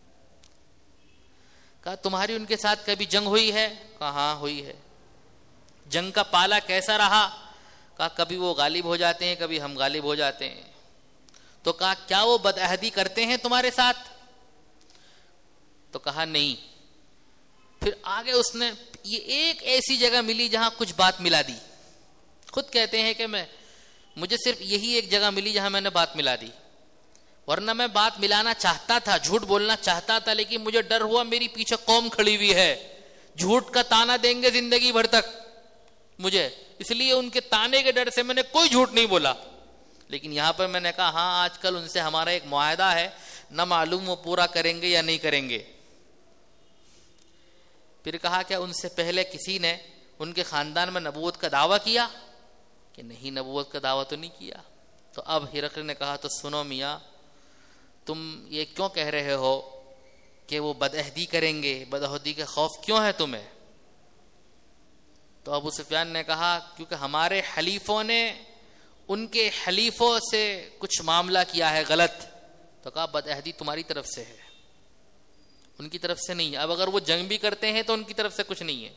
کہا تمہاری ان کے ساتھ کبھی جنگ ہوئی ہے؟ کہا ہاں ہوئی ہے. جنگ کا پالا کیسا رہا؟ کہا کبھی وہ غالب ہو جاتے ہیں کبھی ہم غالب ہو جاتے ہیں. تو کہا کیا وہ بدعہدی کرتے ہیں تمہارے ساتھ؟ تو کہا نہیں. پھر آگے اس نے یہ ایک ایسی جگہ ملی جہاں کچھ بات ملا دی. خود کہتے ہیں کہ مجھے صرف یہی ایک جگہ ملی جہاں میں نے بات ملا دی, ورنہ میں بات ملانا چاہتا تھا, جھوٹ بولنا چاہتا تھا, لیکن مجھے ڈر ہوا میری پیچھے قوم کھڑی ہوئی ہے جھوٹ کا تانا دیں گے زندگی بھر تک مجھے، اس لیے ان کے تانے کے ڈر سے میں نے کوئی جھوٹ نہیں بولا. لیکن یہاں پر میں نے کہا ہاں آج کل ان سے ہمارا ایک معاہدہ ہے، نہ معلوم وہ پورا کریں گے یا نہیں کریں گے. پھر کہا کیا ان سے پہلے کسی نے ان کے خاندان میں نبوت کا دعویٰ کیا؟ کہ نہیں، نبوت کا دعویٰ تو نہیں کیا. تو اب ہرقل نے کہا تو سنو میاں، تم یہ کیوں کہہ رہے ہو کہ وہ بدعہدی کریں گے؟ بدعہدی کا خوف کیوں ہے تمہیں؟ تو ابو سفیان نے کہا کیونکہ ہمارے حلیفوں نے ان کے حلیفوں سے کچھ معاملہ کیا ہے غلط. تو کہا بدعہدی تمہاری طرف سے ہے، ان کی طرف سے نہیں ہے. اب اگر وہ جنگ بھی کرتے ہیں تو ان کی طرف سے کچھ نہیں ہے.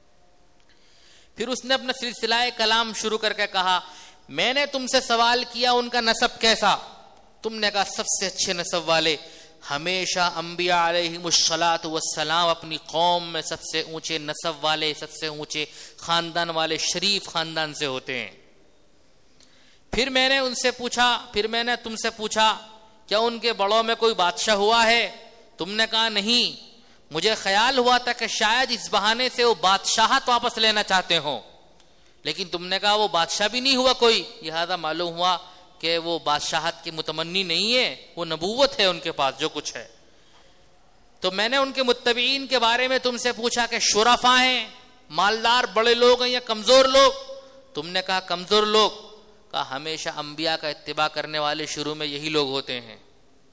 پھر اس نے اپنا سلسلہ کلام شروع کر کے کہا میں نے تم سے سوال کیا ان کا نسب کیسا؟ تم نے کہا سب سے اچھے نسب والے. ہمیشہ انبیاء علیہم الصلاۃ والسلام اپنی قوم میں سب سے اونچے نسب والے، سب سے اونچے خاندان والے، شریف خاندان سے ہوتے ہیں. پھر میں نے تم سے پوچھا کیا ان کے بڑوں میں کوئی بادشاہ ہوا ہے؟ تم نے کہا نہیں، مجھے خیال ہوا تھا کہ شاید اس بہانے سے وہ بادشاہت واپس لینا چاہتے ہوں، لیکن تم نے کہا وہ بادشاہ بھی نہیں ہوا کوئی، لہذا معلوم ہوا کہ وہ بادشاہت کے متمنی نہیں ہے، وہ نبوت ہے ان کے پاس جو کچھ ہے. تو میں نے ان کے متبعین کے بارے میں تم سے پوچھا کہ شرفا ہیں، مالدار بڑے لوگ ہیں یا کمزور لوگ؟ تم نے کہا کمزور لوگ. کہا ہمیشہ انبیاء کا اتباع کرنے والے شروع میں یہی لوگ ہوتے ہیں،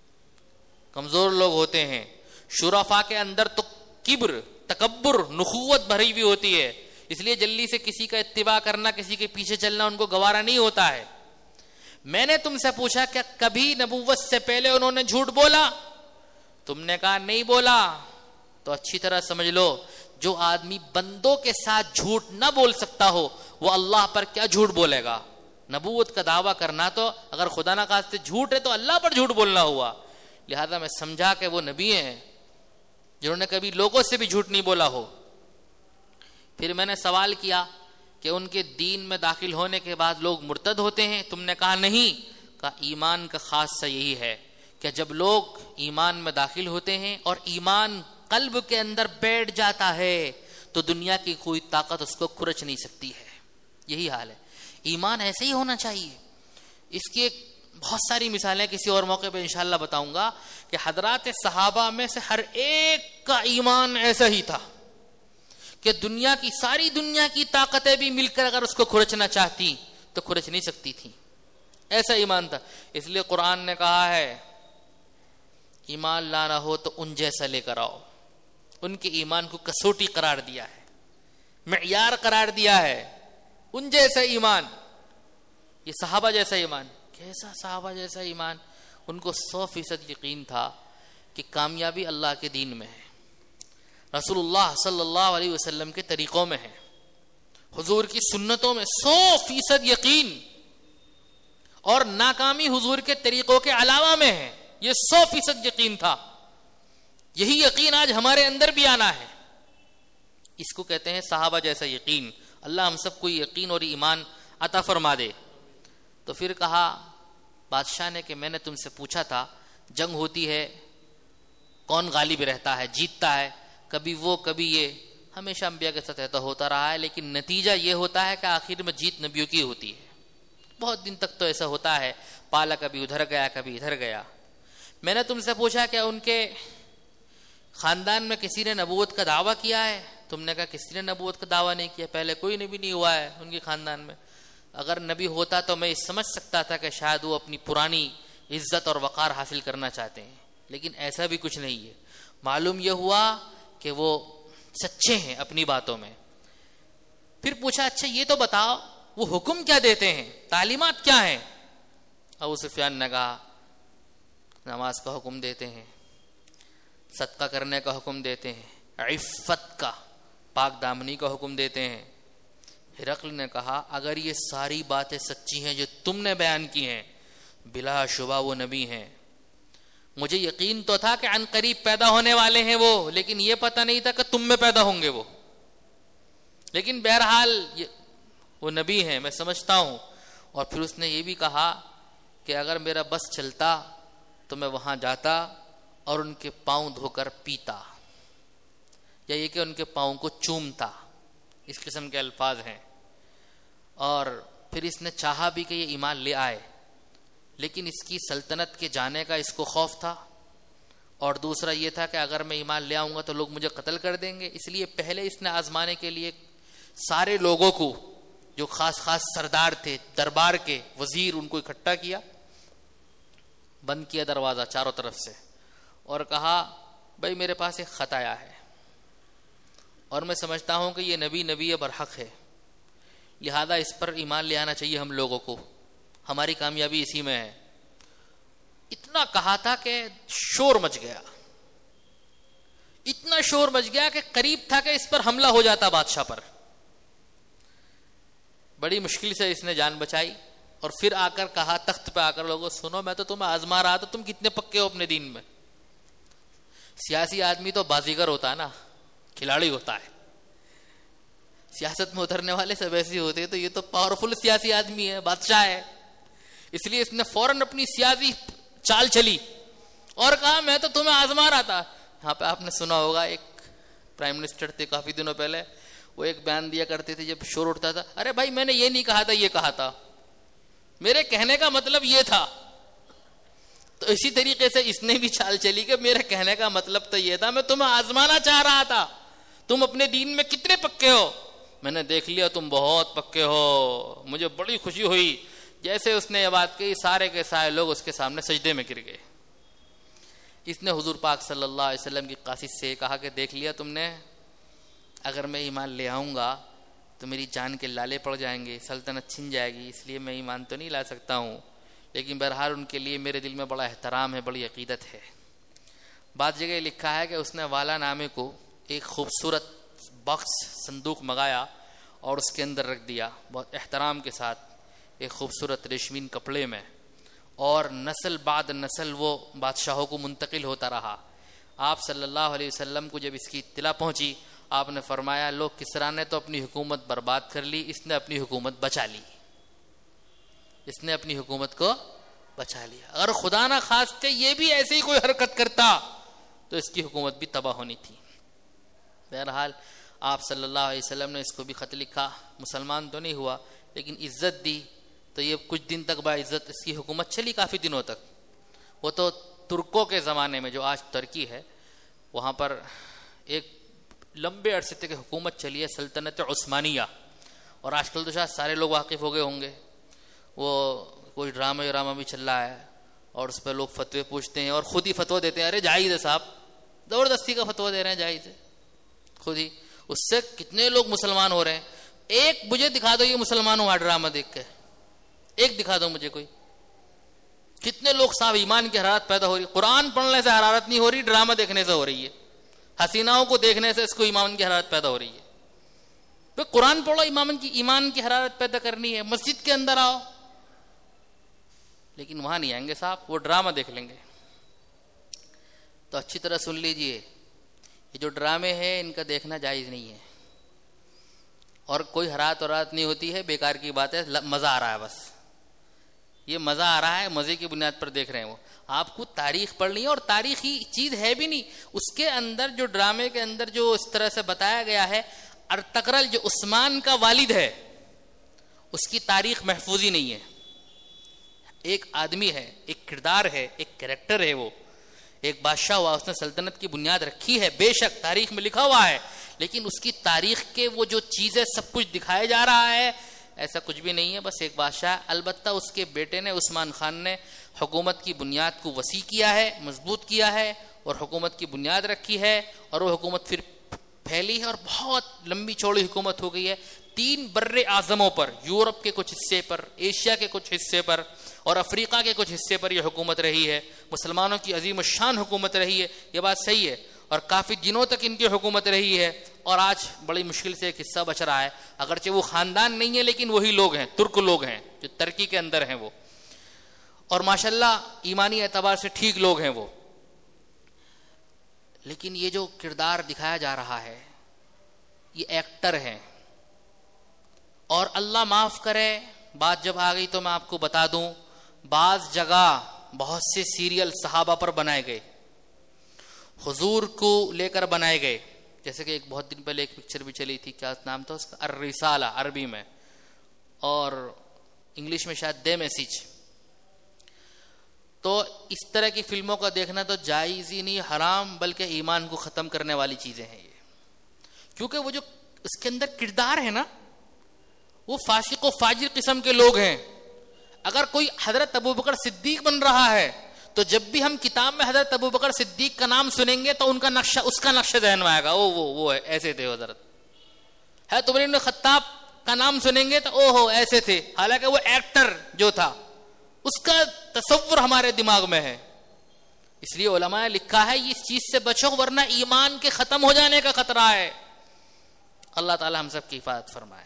کمزور لوگ ہوتے ہیں. شرفا کے اندر تو کبر، تکبر، نخوت بھری ہوئی ہوتی ہے، اس لیے جلدی سے کسی کا اتباع کرنا، کسی کے پیچھے چلنا ان کو گوارا نہیں ہوتا ہے. میں نے تم سے پوچھا کہ کبھی نبوت سے پہلے انہوں نے جھوٹ بولا؟ تم نے کہا نہیں بولا. تو اچھی طرح سمجھ لو جو آدمی بندوں کے ساتھ جھوٹ نہ بول سکتا ہو وہ اللہ پر کیا جھوٹ بولے گا؟ نبوت کا دعویٰ کرنا تو اگر خدا نہ خواستہ جھوٹ ہے تو اللہ پر جھوٹ بولنا ہوا. لہذا میں سمجھا کہ وہ نبی ہیں جنہوں نے کبھی لوگوں سے بھی جھوٹ نہیں بولا ہو. پھر میں نے سوال کیا کہ ان کے دین میں داخل ہونے کے بعد لوگ مرتد ہوتے ہیں؟ تم نے کہا نہیں. کہا ایمان کا خاصہ یہی ہے کہ جب لوگ ایمان میں داخل ہوتے ہیں اور ایمان قلب کے اندر بیٹھ جاتا ہے تو دنیا کی کوئی طاقت اس کو کھرچ نہیں سکتی ہے. یہی حال ہے، ایمان ایسے ہی ہونا چاہیے. اس کی ایک بہت ساری مثالیں کسی اور موقع پہ انشاءاللہ بتاؤں گا کہ حضرات صحابہ میں سے ہر ایک کا ایمان ایسا ہی تھا کہ ساری دنیا کی طاقتیں بھی مل کر اگر اس کو کھرچنا چاہتی تو کھرچ نہیں سکتی تھی. ایسا ایمان تھا. اس لیے قرآن نے کہا ہے ایمان لانا ہو تو ان جیسا لے کر آؤ. ان کے ایمان کو کسوٹی قرار دیا ہے، معیار قرار دیا ہے. ان جیسا ایمان، یہ صحابہ جیسا ایمان. کیسا صحابہ جیسا ایمان؟ ان کو 100% یقین تھا کہ کامیابی اللہ کے دین میں ہے، رسول اللہ صلی اللہ علیہ وسلم کے طریقوں میں ہے، حضور کی سنتوں میں 100% یقین، اور ناکامی حضور کے طریقوں کے علاوہ میں ہے. یہ 100% یقین تھا. یہی یقین آج ہمارے اندر بھی آنا ہے. اس کو کہتے ہیں صحابہ جیسا یقین. اللہ ہم سب کو یقین اور ایمان عطا فرما دے. تو پھر کہا بادشاہ نے کہ میں نے تم سے پوچھا تھا جنگ ہوتی ہے کون غالب رہتا ہے، جیتتا ہے؟ کبھی وہ کبھی یہ، ہمیشہ انبیاء کے ساتھ ایسا ہوتا رہا ہے، لیکن نتیجہ یہ ہوتا ہے کہ آخر میں جیت نبیوں کی ہوتی ہے. بہت دن تک تو ایسا ہوتا ہے، پالا کبھی ادھر گیا کبھی ادھر گیا. میں نے تم سے پوچھا کہ ان کے خاندان میں کسی نے نبوت کا دعویٰ کیا ہے؟ تم نے کہا کسی نے نبوت کا دعویٰ نہیں کیا، پہلے کوئی نبی نہیں ہوا ہے ان کے خاندان میں. اگر نبی ہوتا تو میں یہ سمجھ سکتا تھا کہ شاید وہ اپنی پرانی عزت اور وقار حاصل کرنا چاہتے ہیں، لیکن ایسا بھی کچھ نہیں ہے. معلوم یہ ہوا کہ وہ سچے ہیں اپنی باتوں میں. پھر پوچھا اچھا یہ تو بتاؤ وہ حکم کیا دیتے ہیں، تعلیمات کیا ہیں؟ ابو سفیان نے کہا نماز کا حکم دیتے ہیں، صدقہ کرنے کا حکم دیتے ہیں، عفت کا، پاک دامنی کا حکم دیتے ہیں. ہرقل نے کہا اگر یہ ساری باتیں سچی ہیں جو تم نے بیان کی ہیں بلا شبہ وہ نبی ہیں. مجھے یقین تو تھا کہ عن قریب پیدا ہونے والے ہیں وہ، لیکن یہ پتہ نہیں تھا کہ تم میں پیدا ہوں گے وہ. لیکن بہرحال وہ نبی ہیں میں سمجھتا ہوں. اور پھر اس نے یہ بھی کہا کہ اگر میرا بس چلتا تو میں وہاں جاتا اور ان کے پاؤں دھو کر پیتا. یا یہ کہ ان کے پاؤں کو چومتا، اس قسم کے الفاظ ہیں. اور پھر اس نے چاہا بھی کہ یہ ایمان لے آئے، لیکن اس کی سلطنت کے جانے کا اس کو خوف تھا، اور دوسرا یہ تھا کہ اگر میں ایمان لے آؤں گا تو لوگ مجھے قتل کر دیں گے. اس لیے پہلے اس نے آزمانے کے لیے سارے لوگوں کو جو خاص خاص سردار تھے، دربار کے وزیر، ان کو اکٹھا کیا، بند کیا دروازہ چاروں طرف سے، اور کہا بھائی میرے پاس ایک خط آیا ہے اور میں سمجھتا ہوں کہ یہ نبی برحق ہے، لہذا اس پر ایمان لے آنا چاہیے ہم لوگوں کو، ہماری کامیابی اسی میں ہے. اتنا کہا تھا کہ شور مچ گیا، اتنا شور مچ گیا کہ قریب تھا کہ اس پر حملہ ہو جاتا بادشاہ پر. بڑی مشکل سے اس نے جان بچائی اور پھر آ کر کہا تخت پہ آ کر، لوگوں سنو میں تو تمہیں آزما رہا تھا، تم کتنے پکے ہو اپنے دین میں. سیاسی آدمی تو بازیگر ہوتا ہے نا، کھلاڑی ہوتا ہے. سیاست میں اترنے والے سب ایسے ہوتے ہیں، تو یہ تو پاورفل سیاسی آدمی ہے، بادشاہ ہے. اس لیے اس نے فوراً اپنی سیاسی چال چلی اور کہا میں تو تمہیں آزما رہا تھا. یہاں پہ آپ نے سنا ہوگا ایک پرائم منسٹر تھے کافی دنوں پہلے، وہ ایک بیان دیا کرتے تھے جب شور اٹھتا تھا، ارے بھائی میں نے یہ نہیں کہا تھا، یہ کہا تھا، میرے کہنے کا مطلب یہ تھا. تو اسی طریقے سے اس نے بھی چال چلی کہ میرے کہنے کا مطلب تو یہ تھا، میں تمہیں آزمانا چاہ رہا تھا، تم اپنے دین میں کتنے پکے ہو. میں نے دیکھ لیا تم بہت پکے ہو، مجھے بڑی خوشی ہوئی. جیسے اس نے یہ بات کہی، سارے کے سارے لوگ اس کے سامنے سجدے میں گر گئے. اس نے حضور پاک صلی اللہ علیہ وسلم کی قاصد سے کہا کہ دیکھ لیا تم نے، اگر میں ایمان لے آؤں گا تو میری جان کے لالے پڑ جائیں گے، سلطنت چھن جائے گی، اس لیے میں ایمان تو نہیں لا سکتا ہوں. لیکن بہرحال ان کے لیے میرے دل میں بڑا احترام ہے، بڑی عقیدت ہے. بعض جگہ لکھا ہے کہ اس نے والا نامے کو ایک خوبصورت باکس صندوق منگایا اور اس کے اندر رکھ دیا بہت احترام کے ساتھ، ایک خوبصورت ریشمین کپڑے میں، اور نسل بعد نسل وہ بادشاہوں کو منتقل ہوتا رہا. آپ صلی اللہ علیہ وسلم کو جب اس کی اطلاع پہنچی، آپ نے فرمایا لوگ کسرا نے تو اپنی حکومت برباد کر لی، اس نے اپنی حکومت بچا لی، اس نے اپنی حکومت کو بچا لیا. اگر خدا نہ خواستہ یہ بھی ایسے ہی کوئی حرکت کرتا تو اس کی حکومت بھی تباہ ہونی تھی. بہرحال آپ صلی اللہ علیہ وسلم نے اس کو بھی خط لکھا، مسلمان تو نہیں ہوا لیکن عزت دی. تو یہ کچھ دن تک باعزت اس کی حکومت چلی، کافی دنوں تک. وہ تو ترکوں کے زمانے میں جو آج ترکی ہے، وہاں پر ایک لمبے عرصے تک حکومت چلی ہے، سلطنت عثمانیہ. اور آج کل تو شاید سارے لوگ واقف ہو گئے ہوں گے، وہ کوئی ڈرامہ بھی چل رہا ہے اور اس پہ لوگ فتوے پوچھتے ہیں اور خود ہی فتویٰ دیتے ہیں. ارے جائز ہے صاحب، زبردستی کا فتویٰ دے رہے ہیں، جائز ہے خود ہی. اس سے کتنے لوگ مسلمان ہو رہے ہیں. ایک مجھے دکھا دو یہ مسلمان ہوا ڈرامہ دیکھ کے، ایک دکھا دو مجھے کوئی. کتنے لوگ صاحب ایمان کی حرارت پیدا ہو رہی، قرآن پڑھنے سے حرارت نہیں ہو رہی، ڈرامہ دیکھنے سے ہو رہی ہے. حسیناؤں کو دیکھنے سے اس کو ایمان کی حرارت پیدا ہو رہی ہے. تو قرآن پڑھو، ایمان کی حرارت پیدا کرنی ہے، مسجد کے اندر آؤ. لیکن وہاں نہیں آئیں گے صاحب، وہ ڈرامہ دیکھ لیں گے. تو اچھی طرح سن لیجئے، یہ جو ڈرامے ہیں ان کا دیکھنا جائز نہیں ہے، اور کوئی حرارت نہیں ہوتی ہے، بیکار کی بات ہے، مزہ آ رہا ہے. بس یہ مزہ آ رہا ہے، مزے کی بنیاد پر دیکھ رہے ہیں. وہ آپ کو تاریخ پڑھنی ہے، اور تاریخی چیز ہے بھی نہیں اس کے اندر. جو ڈرامے کے اندر جو اس طرح سے بتایا گیا ہے، ارطغرل جو عثمان کا والد ہے اس کی تاریخ محفوظ ہی نہیں ہے. ایک آدمی ہے، ایک کردار ہے، ایک کریکٹر ہے، وہ ایک بادشاہ ہوا، اس نے سلطنت کی بنیاد رکھی ہے، بے شک تاریخ میں لکھا ہوا ہے، لیکن اس کی تاریخ کے وہ جو چیزیں سب کچھ دکھایا جا رہا ہے ایسا کچھ بھی نہیں ہے. بس ایک بادشاہ. البتہ اس کے بیٹے نے، عثمان خان نے، حکومت کی بنیاد کو وسیع کیا ہے، مضبوط کیا ہے اور حکومت کی بنیاد رکھی ہے، اور وہ حکومت پھر پھیلی ہے اور بہت لمبی چوڑی حکومت ہو گئی ہے. 3 بر اعظموں پر، یورپ کے کچھ حصے پر، ایشیا کے کچھ حصے پر اور افریقہ کے کچھ حصے پر یہ حکومت رہی ہے. مسلمانوں کی عظیم الشان حکومت رہی ہے، یہ بات صحیح ہے، اور کافی دنوں تک ان کی حکومت رہی ہے. اور آج بڑی مشکل سے ایک حصہ بچ رہا ہے، اگرچہ وہ خاندان نہیں ہے لیکن وہی لوگ ہیں، ترک لوگ ہیں جو ترکی کے اندر ہیں وہ، اور ماشاءاللہ ایمانی اعتبار سے ٹھیک لوگ ہیں وہ. لیکن یہ جو کردار دکھایا جا رہا ہے یہ ایکٹر ہیں. اور اللہ معاف کرے، بات جب آ گئی تو میں آپ کو بتا دوں، بعض جگہ بہت سے سیریل صحابہ پر بنائے گئے، حضور کو لے کر بنائے گئے. جیسے کہ ایک بہت دن پہلے ایک پکچر بھی چلی تھی, کیا نام تھا اس کا, الرسالہ عربی میں, اور انگلش میں شاید دے میسج. تو اس طرح کی فلموں کا دیکھنا تو جائز ہی نہیں, حرام, بلکہ ایمان کو ختم کرنے والی چیزیں ہیں یہ. کیونکہ وہ جو اس کے اندر کردار ہے نا, وہ فاسق و فاجر قسم کے لوگ ہیں. اگر کوئی حضرت ابوبکر صدیق بن رہا ہے تو جب بھی ہم کتاب میں حضرت ابوبکر صدیق کا نام سنیں گے تو ان کا نقشہ, اس کا نقشہ ذہن میں آئے گا, وہ ایسے تھے حضرت. ہے عمر بن خطاب کا نام سنیں گے تو او ہو ایسے تھے, حالانکہ وہ ایکٹر جو تھا اس کا تصور ہمارے دماغ میں ہے. اس لیے علماء نے لکھا ہے اس چیز سے بچو ورنہ ایمان کے ختم ہو جانے کا خطرہ ہے. اللہ تعالی ہم سب کی حفاظت فرمائے.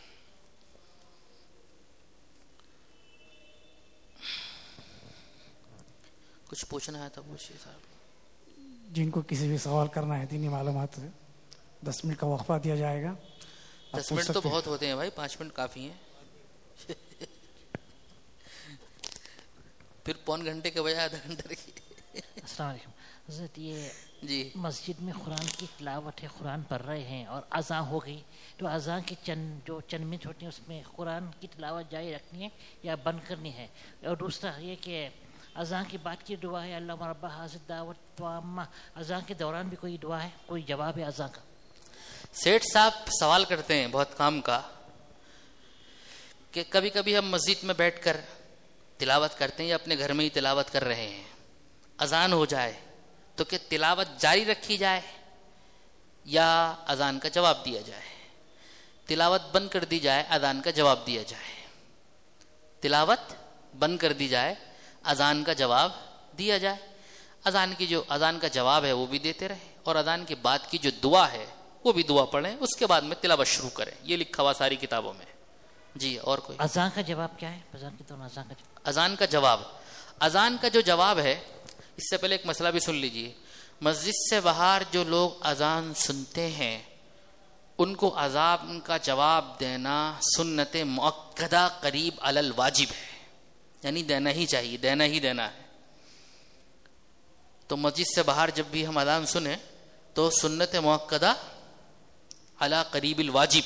کچھ پوچھنا ہے تو پوچھیے صاحب. جن کو کسی بھی سوال کرنا ہے دینی معلومات, 10 منٹ کا وقفہ دیا جائے گا. 10 منٹ تو بہت ہوتے ہیں بھائی, 5 منٹ کافی ہیں. پھر پون گھنٹے کے بجائے آدھا گھنٹہ رکھیے. السلام علیکم حضرت. یہ جی مسجد میں قرآن کی تلاوت ہے, قرآن پڑھ رہے ہیں اور اذان ہو گئی, تو اذان کے چند منٹ ہوتے ہیں اس میں قرآن کی تلاوت جاری رکھنی ہے یا بند کرنی ہے؟ اور دوسرا یہ کہ اذان کے بعد کی دعا ہے اللہم رب ھذہ الدعوۃ التامہ, اذان کے دوران بھی کوئی دعا ہے, کوئی جواب ہے اذان کا؟ سیٹھ صاحب سوال کرتے ہیں بہت کام کا کہ کبھی کبھی ہم مسجد میں بیٹھ کر تلاوت کرتے ہیں یا اپنے گھر میں ہی تلاوت کر رہے ہیں, اذان ہو جائے تو کہ تلاوت جاری رکھی جائے یا اذان کا جواب دیا جائے؟ تلاوت بند کر دی جائے, اذان کا جواب دیا جائے. تلاوت بند کر دی جائے, اذان کا جواب دیا جائے. اذان کا جواب ہے وہ بھی دیتے رہے, اور اذان کے بعد کی جو دعا ہے وہ بھی دعا پڑھیں, اس کے بعد میں تلاوت شروع کریں. یہ لکھا ہوا ساری کتابوں میں. جی اور کوئی؟ اذان کا جواب کیا ہے؟ اذان کے دوران اذان کا جواب, اذان کا جو جواب ہے, اس سے پہلے ایک مسئلہ بھی سن لیجئے. مسجد سے باہر جو لوگ اذان سنتے ہیں ان کو اذان کا جواب دینا سنت مؤکدہ قریب علی الواجب ہے, یعنی دینا ہی چاہیے, دینا ہی دینا ہے. تو مسجد سے باہر جب بھی ہم اذان سنیں تو سنت مؤکدہ علی قریب الواجب,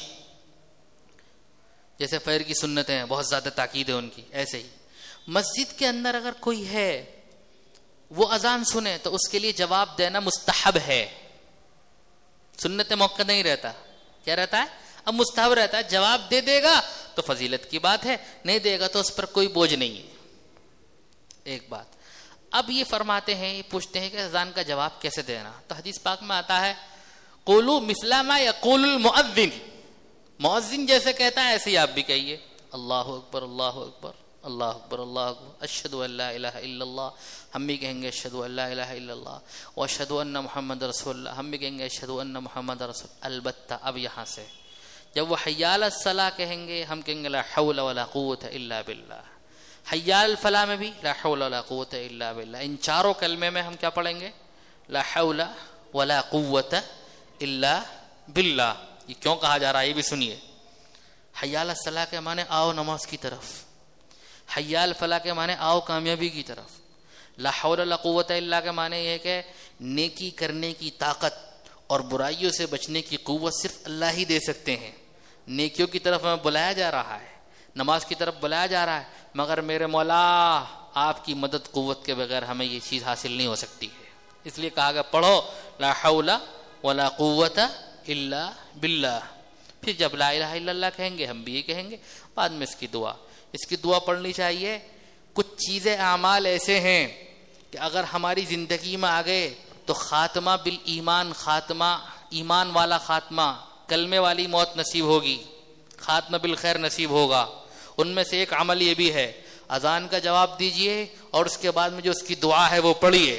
جیسے فجر کی سنتیں ہیں بہت زیادہ تاکید ہے ان کی, ایسے ہی مسجد کے اندر اگر کوئی ہے وہ اذان سنے تو اس کے لیے جواب دینا مستحب ہے, سنت موقع نہیں رہتا. کیا رہتا ہے؟ اب مستحب رہتا ہے. جواب دے دے گا تو فضیلت کی بات ہے, نہیں دے گا تو اس پر کوئی بوجھ نہیں ہے. ایک بات. اب یہ فرماتے ہیں, یہ پوچھتے ہیں کہ اذان کا جواب کیسے دینا؟ تو حدیث پاک میں آتا ہے قولوا مثل ما یقول المؤذن, مؤذن جیسے کہتا ہے ایسے ہی آپ بھی کہیے, اللہ اکبر اللہ اکبر اللہ اکبر اللہ اکبر, اشہد ان لا الہ الا اللہ, ہم بھی کہیں گے اشہد ان لا الہ الا اللہ, واشہد ان محمد رسول اللہ, ہم بھی کہیں گے اشہد ان محمد رسول. البتہ اب یہاں سے جب وہ حی علی الصلاۃ کہیں گے ہم کہیں گے لا حول ولا قوت الا باللہ. حی علی الفلاح میں بھی لا حول ولا قوت الا باللہ. ان چاروں کلمے میں ہم کیا پڑھیں گے؟ لا حول ولا قوت الا باللہ. یہ کیوں کہا جا رہا ہے یہ بھی سنیے. حی علی الصلاۃ کے معنی آؤ نماز کی طرف, حی علی الفلاح کے معنی آؤ کامیابی کی طرف. لا حول ولا قوت الا کے معنی یہ ہے کہ نیکی کرنے کی طاقت اور برائیوں سے بچنے کی قوت صرف اللہ ہی دے سکتے ہیں. نیکیوں کی طرف ہمیں بلایا جا رہا ہے, نماز کی طرف بلایا جا رہا ہے, مگر میرے مولا آپ کی مدد قوت کے بغیر ہمیں یہ چیز حاصل نہیں ہو سکتی ہے. اس لیے کہا گیا پڑھو لا حول ولا قوت الا باللہ. پھر جب لا الہ الا اللہ کہیں گے ہم بھی یہ کہیں گے, بعد میں اس کی دعا پڑھنی چاہیے. کچھ چیزیں اعمال ایسے ہیں کہ اگر ہماری زندگی میں آ گئے تو خاتمہ بالایمان, خاتمہ ایمان والا خاتمہ, کلمے والی موت نصیب ہوگی, خاتمہ بالخیر نصیب ہوگا. ان میں سے ایک عمل یہ بھی ہے, اذان کا جواب دیجئے اور اس کے بعد میں جو اس کی دعا ہے وہ پڑھیے.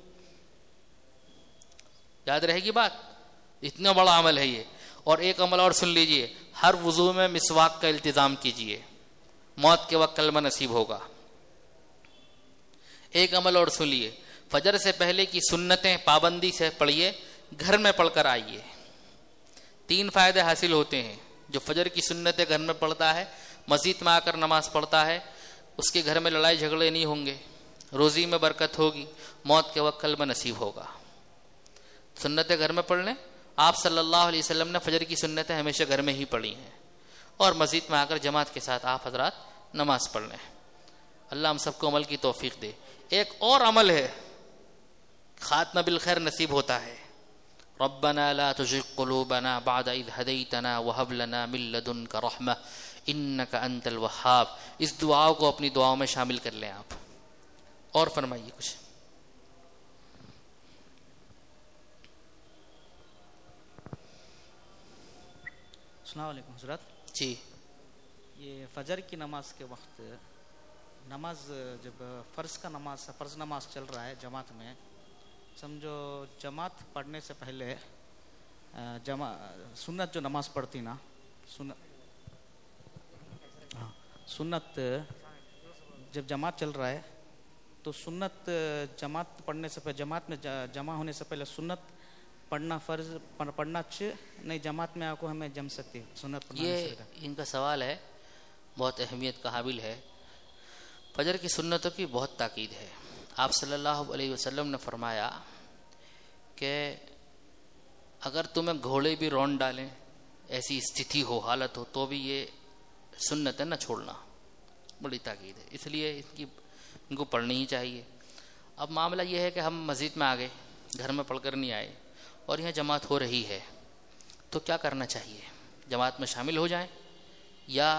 یاد رہے گی بات, اتنا بڑا عمل ہے یہ. اور ایک عمل اور سن لیجئے, ہر وضو میں مسواک کا التزام کیجئے, موت کے وقت کلمہ نصیب ہوگا. ایک عمل اور سن لیے, فجر سے پہلے کی سنتیں پابندی سے پڑھیے, گھر میں پڑھ کر آئیے. 3 فائدے حاصل ہوتے ہیں. جو فجر کی سنتیں گھر میں پڑھتا ہے, مسجد میں آ کر نماز پڑھتا ہے, اس کے گھر میں لڑائی جھگڑے نہیں ہوں گے, روزی میں برکت ہوگی, موت کے وقت کلمہ نصیب ہوگا. سنتیں گھر میں پڑھ لیں آپ صلی اللہ علیہ وسلم نے فجر کی سنتیں ہمیشہ گھر میں ہی پڑھی ہیں، اور مسجد میں آ کر جماعت کے ساتھ آپ حضرات نماز پڑھ لیں. اللہ ہم سب کو عمل کی توفیق دے. ایک اور عمل ہے، خاتمہ بالخیر نصیب ہوتا ہے. ربنا لا تزغ قلوبنا بعد اذ هديتنا وهب لنا من لدنك رحمة انك انت الوهاب. اس دعا کو اپنی دعاؤں میں شامل کر لیں آپ. اور فرمائیے کچھ. السلام علیکم حضرت. جی، یہ فجر کی نماز کے وقت نماز جب فرض نماز چل رہا ہے جماعت میں، سمجھو جماعت پڑھنے سے پہلے سنت جو نماز پڑھتی نا، سنت جب جماعت چل رہا ہے تو سنت جماعت پڑھنے سے پہلے، جماعت میں جمع ہونے سے پہلے سنت پڑھنا فرض پڑھنا نہیں، جماعت میں آ کو ہمیں جم سکتی سنت پڑھنا. یہ ان کا سوال ہے، بہت اہمیت کا حامل ہے. فجر کی سنتوں کی بہت تاکید ہے. آپ صلی اللہ علیہ وسلم نے فرمایا کہ اگر تمہیں گھوڑے بھی رون ڈالیں، ایسی استھتی ہو، حالت ہو، تو بھی یہ سنت ہے نہ چھوڑنا. بڑی تاکید ہے، اس لیے ان کو پڑھنی ہی چاہیے. اب معاملہ یہ ہے کہ ہم مسجد میں آ گئے، گھر میں پڑھ کر نہیں آئے، اور یہاں جماعت ہو رہی ہے، تو کیا کرنا چاہیے؟ جماعت میں شامل ہو جائیں یا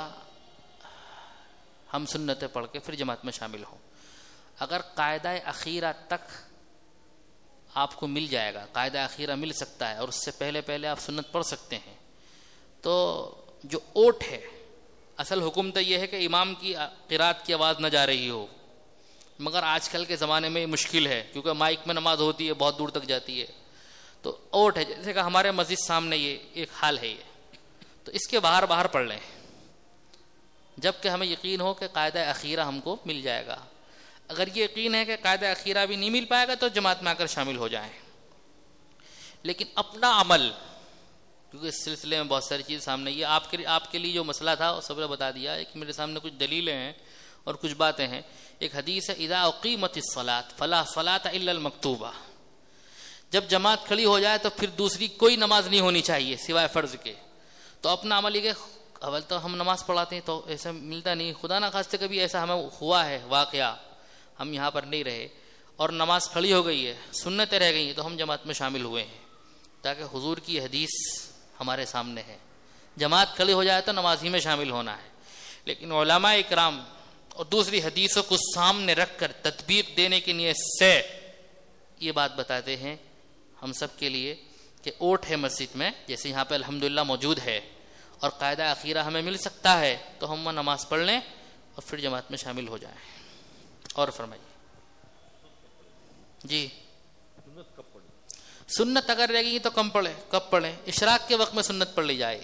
ہم سنتیں پڑھ کے پھر جماعت میں شامل ہوں؟ اگر قاعدہ اخیرہ تک آپ کو مل جائے گا، قاعدہ اخیرہ مل سکتا ہے، اور اس سے پہلے آپ سنت پڑھ سکتے ہیں، تو جو اوٹ ہے، اصل حکم تو یہ ہے کہ امام کی قرات کی آواز نہ جا رہی ہو، مگر آج کل کے زمانے میں یہ مشکل ہے کیونکہ مائک میں نماز ہوتی ہے، بہت دور تک جاتی ہے. تو اوٹ ہے، جیسے کہ ہمارے مسجد سامنے یہ ایک حال ہے، یہ تو اس کے باہر پڑھ لیں، جب کہ ہمیں یقین ہو کہ قاعدہ اخیرہ ہم کو مل جائے گا. اگر یہ یقین ہے کہ قاعدہ اخیرہ بھی نہیں مل پائے گا تو جماعت میں آ کر شامل ہو جائیں. لیکن اپنا عمل، کیونکہ اس سلسلے میں بہت ساری چیز سامنے، یہ آپ کے لیے جو مسئلہ تھا وہ سب نے بتا دیا. ایک میرے سامنے کچھ دلیلیں ہیں اور کچھ باتیں ہیں. ایک حدیث ہے، اذا اقیمت الصلاۃ فلا صلاۃ الا المکتوبہ. جب جماعت کھڑی ہو جائے تو پھر دوسری کوئی نماز نہیں ہونی چاہیے سوائے فرض کے. تو اپنا عمل یہ کہ اول تو ہم نماز پڑھاتے ہیں تو ایسا ملتا نہیں، خدا نہ خواستہ کبھی ایسا ہمیں ہوا ہے واقعہ، ہم یہاں پر نہیں رہے اور نماز کھڑی ہو گئی ہے، سنتیں رہ گئی ہیں، تو ہم جماعت میں شامل ہوئے ہیں، تاکہ حضور کی حدیث ہمارے سامنے ہے. جماعت کھڑی ہو جائے تو نماز ہی میں شامل ہونا ہے. لیکن علماء اکرام اور دوسری حدیثوں کو سامنے رکھ کر تطبیق دینے کی نیت سے یہ بات بتاتے ہیں ہم سب کے لیے کہ اوٹ ہے مسجد میں، جیسے یہاں پہ الحمدللہ موجود ہے، اور قاعدہ اخیرہ ہمیں مل سکتا ہے، تو ہم نماز پڑھ لیں اور پھر جماعت میں شامل ہو جائیں. اور فرمائیے. جی، سنت اگر رہ گئی تو کب پڑھیں؟ اشراق کے وقت میں سنت پڑھ لی جائے،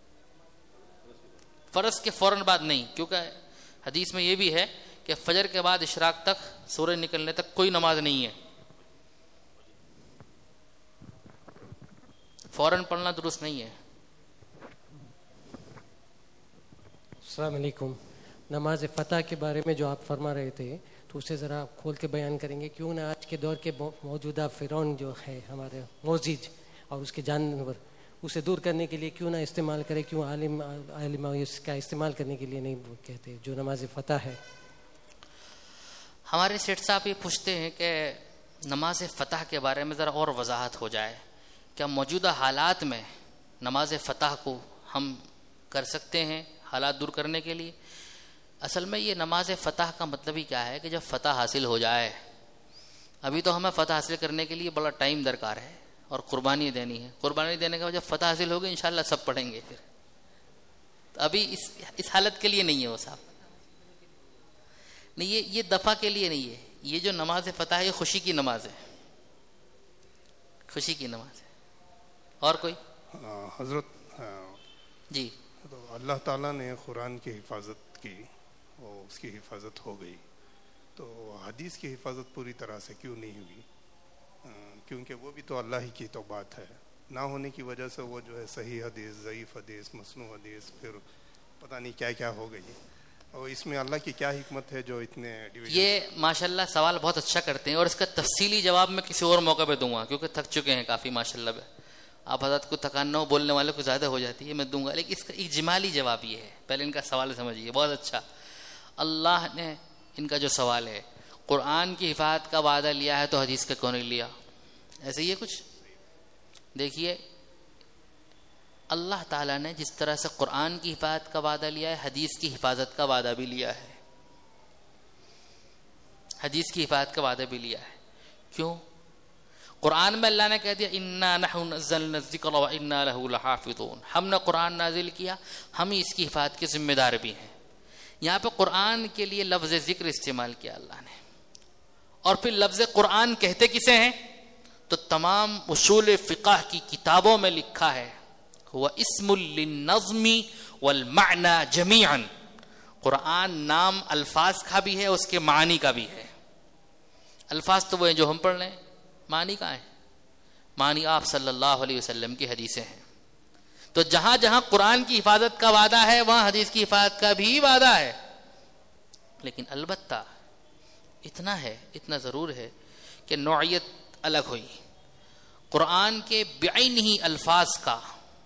فرض کے فوراً بعد نہیں، کیونکہ حدیث میں یہ بھی ہے کہ فجر کے بعد اشراق تک، سورج نکلنے تک کوئی نماز نہیں ہے. فوراً پڑھنا درست نہیں ہے. السلام علیکم. نماز فتح کے بارے میں جو آپ فرما رہے تھے تو اسے ذرا کھول کے بیان کریں گے. کیوں نہ آج کے دور کے موجودہ فرعون جو ہے ہمارے موجود اور اس کے جانور، اسے دور کرنے کے لیے کیوں نہ استعمال کرے، کیوں عالم اس کا استعمال کرنے کے لیے نہیں کہتے جو نماز فتح ہے؟ ہمارے سیٹ صاحب یہ پوچھتے ہیں کہ نماز فتح کے بارے میں ذرا اور وضاحت ہو جائے. کیا موجودہ حالات میں نماز فتح کو ہم کر سکتے ہیں حالات دور کرنے کے لیے؟ اصل میں یہ نماز فتح کا مطلب ہی کیا ہے کہ جب فتح حاصل ہو جائے. ابھی تو ہمیں فتح حاصل کرنے کے لیے بڑا ٹائم درکار ہے اور قربانی دینی ہے. قربانی دینے کے بعد جب فتح حاصل ہوگی انشاءاللہ سب پڑھیں گے. پھر تو ابھی اس حالت کے لیے نہیں ہے وہ صاحب. نہیں، یہ دفعہ کے لیے نہیں ہے. یہ جو نماز فتح ہے یہ خوشی کی نماز ہے، خوشی کی نماز ہے. اور کوئی؟ حضرت جی، تو اللہ تعالیٰ نے قرآن کی حفاظت کی اور اس کی حفاظت ہو گئی، تو حدیث کی حفاظت پوری طرح سے کیوں نہیں ہوئی؟ کیونکہ وہ بھی تو اللہ ہی کی تو بات ہے، نہ ہونے کی وجہ سے وہ جو ہے صحیح حدیث، ضعیف حدیث، مصنوع حدیث، پھر پتہ نہیں کیا کیا ہو گئی. اور اس میں اللہ کی کیا حکمت ہے جو اتنے یہ ماشاءاللہ سوال بہت اچھا کرتے ہیں، اور اس کا تفصیلی جواب میں کسی اور موقع پہ دوں گا کیونکہ تھک چکے ہیں کافی ماشاءاللہ. آپ حضرت کو تکنا بولنے والے کو زیادہ ہو جاتی ہے، میں دوں گا، لیکن اس کا اجمالی جواب یہ ہے. پہلے ان کا سوال سمجھیے. بہت اچھا. اللہ نے ان کا جو سوال ہے، قرآن کی حفاظت کا وعدہ لیا ہے تو حدیث کا کیوں نہیں لیا؟ ایسے ہی ہے کچھ. دیکھیے اللہ تعالیٰ نے جس طرح سے قرآن کی حفاظت کا وعدہ لیا ہے، حدیث کی حفاظت کا وعدہ بھی لیا ہے. حدیث کی حفاظت کا وعدہ بھی لیا ہے. کیوں؟ قرآن میں اللہ نے کہہ دیا انا نحن نزلنا الذکر وانا لہ لحافظون، ہم نے قرآن نازل کیا، ہم ہی اس کی حفاظت کے ذمہ دار بھی ہیں. یہاں پہ قرآن کے لیے لفظ ذکر استعمال کیا اللہ نے. اور پھر لفظ قرآن کہتے کسے ہیں؟ تو تمام اصول فقہ کی کتابوں میں لکھا ہے وہ اسم للنظم والمعنى جميعا. قرآن نام الفاظ کا بھی ہے، اس کے معنی کا بھی ہے. الفاظ تو وہ ہیں جو ہم پڑھ لیں، معنی کا ہے، معنی آپ صلی اللہ علیہ وسلم کی حدیثیں ہیں. تو جہاں جہاں قرآن کی حفاظت کا وعدہ ہے وہاں حدیث کی حفاظت کا بھی وعدہ ہے. لیکن البتہ اتنا ہے، اتنا ضرور ہے کہ نوعیت الگ ہوئی. قرآن کے بعینہ الفاظ کا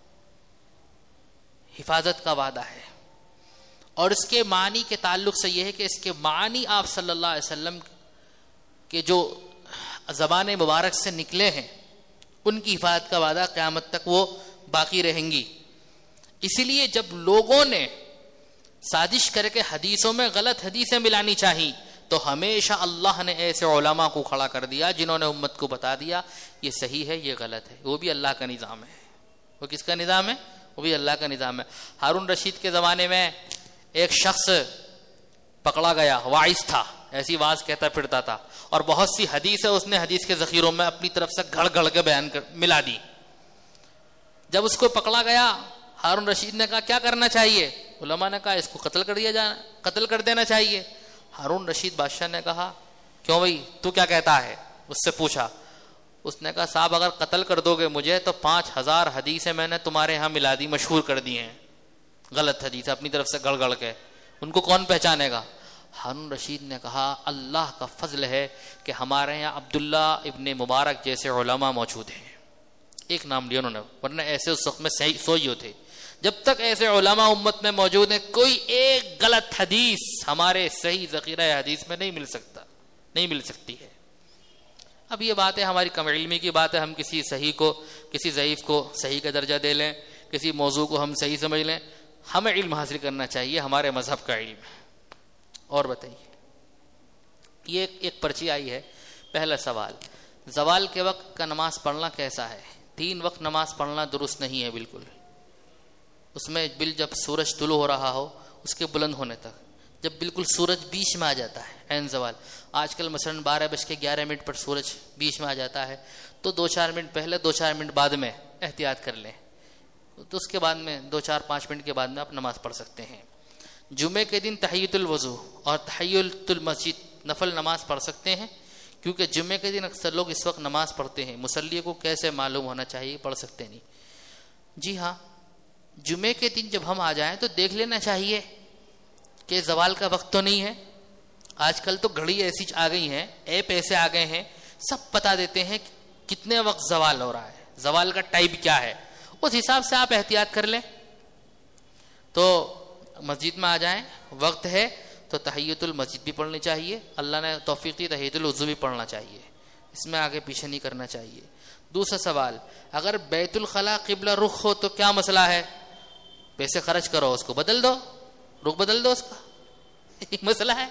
حفاظت کا وعدہ ہے، اور اس کے معنی کے تعلق سے یہ ہے کہ اس کے معنی آپ صلی اللہ علیہ وسلم کے جو زبان مبارک سے نکلے ہیں ان کی حفاظت کا وعدہ قیامت تک وہ باقی رہیں گی. اسی لیے جب لوگوں نے سازش کر کے حدیثوں میں غلط حدیثیں ملانی چاہی تو ہمیشہ اللہ نے ایسے علماء کو کھڑا کر دیا جنہوں نے امت کو بتا دیا یہ صحیح ہے یہ غلط ہے. وہ بھی اللہ کا نظام ہے. وہ کس کا نظام ہے؟ وہ بھی اللہ کا نظام ہے. ہارون رشید کے زمانے میں ایک شخص پکڑا گیا، واعظ تھا، ایسی واز کہتا پھرتا تھا، اور بہت سی حدیث ہے اس نے حدیث کے ذخیروں میں اپنی طرف سے گھڑ گھڑ کے بیان کر ملا دی. جب اس کو پکڑا گیا ہارون رشید نے کہا کیا کرنا چاہیے؟ علماء نے کہا اس کو قتل کر دینا چاہیے. ہارون رشید بادشاہ نے کہا کیوں بھائی تو کیا کہتا ہے؟ اس سے پوچھا. اس نے کہا صاحب اگر قتل کر دو گے مجھے تو 5000 حدیثیں میں نے تمہارے ہاں ملا دی، مشہور کر دی ہیں، غلط حدیث اپنی طرف سے گڑ گڑ کے، ان کو کون پہچانے گا؟ ہارون رشید نے کہا اللہ کا فضل ہے کہ ہمارے یہاں عبداللہ ابن مبارک جیسے علماء موجود ہیں. ایک نام لیا انہوں نے، ورنہ ایسے اس وقت میں سوئی ہوتے. جب تک ایسے علماء امت میں موجود ہیں کوئی ایک غلط حدیث ہمارے صحیح ذخیرہ حدیث میں نہیں مل سکتی ہے. اب یہ بات ہے ہماری کم علمی کی بات ہے، ہم کسی صحیح کو کسی ضعیف کو صحیح کا درجہ دے لیں، کسی موضوع کو ہم صحیح سمجھ لیں. ہمیں علم حاصل کرنا چاہیے، ہمارے مذہب کا علم. اور بتائیے، یہ ایک پرچی آئی ہے. پہلا سوال، زوال کے وقت کا نماز پڑھنا کیسا ہے؟ 3 وقت نماز پڑھنا درست نہیں ہے بالکل. اس میں جب سورج طلوع ہو رہا ہو اس کے بلند ہونے تک، جب بالکل سورج بیچ میں آ جاتا ہے عین زوال، آج کل مثلا 12:11 پر سورج بیچ میں آ جاتا ہے تو 2-4 منٹ پہلے 2-4 منٹ بعد میں احتیاط کر لیں، تو اس کے بعد میں 2-4-5 منٹ کے بعد میں آپ نماز پڑھ سکتے ہیں. جمعے کے دن تحیۃ الوضو اور تحیۃ المسجد نفل نماز پڑھ سکتے ہیں، کیونکہ جمعے کے دن اکثر لوگ اس وقت نماز پڑھتے ہیں. مصلی کو کیسے معلوم ہونا چاہیے پڑھ سکتے نہیں؟ جی ہاں، جمعے کے دن جب ہم آ جائیں تو دیکھ لینا چاہیے کہ زوال کا وقت تو نہیں ہے. آج کل تو گھڑی ایسی آ گئی ہیں، ایپ ایسے آ گئے ہیں، سب بتا دیتے ہیں کتنے وقت زوال ہو رہا ہے، زوال کا ٹائم کیا ہے، اس حساب سے آپ احتیاط کر لیں. تو مسجد میں آ جائیں، وقت ہے تو تحیۃ المسجد بھی پڑھنی چاہیے، اللہ نے توفیق دی تحیۃ الوضو بھی پڑھنا چاہیے، اس میں آگے پیچھے نہیں کرنا چاہیے. دوسرا سوال، اگر بیت الخلاء قبلہ رخ ہو تو کیا مسئلہ ہے؟ پیسے خرچ کرو، اس کو بدل دو، رخ بدل دو اس کا، مسئلہ ہے.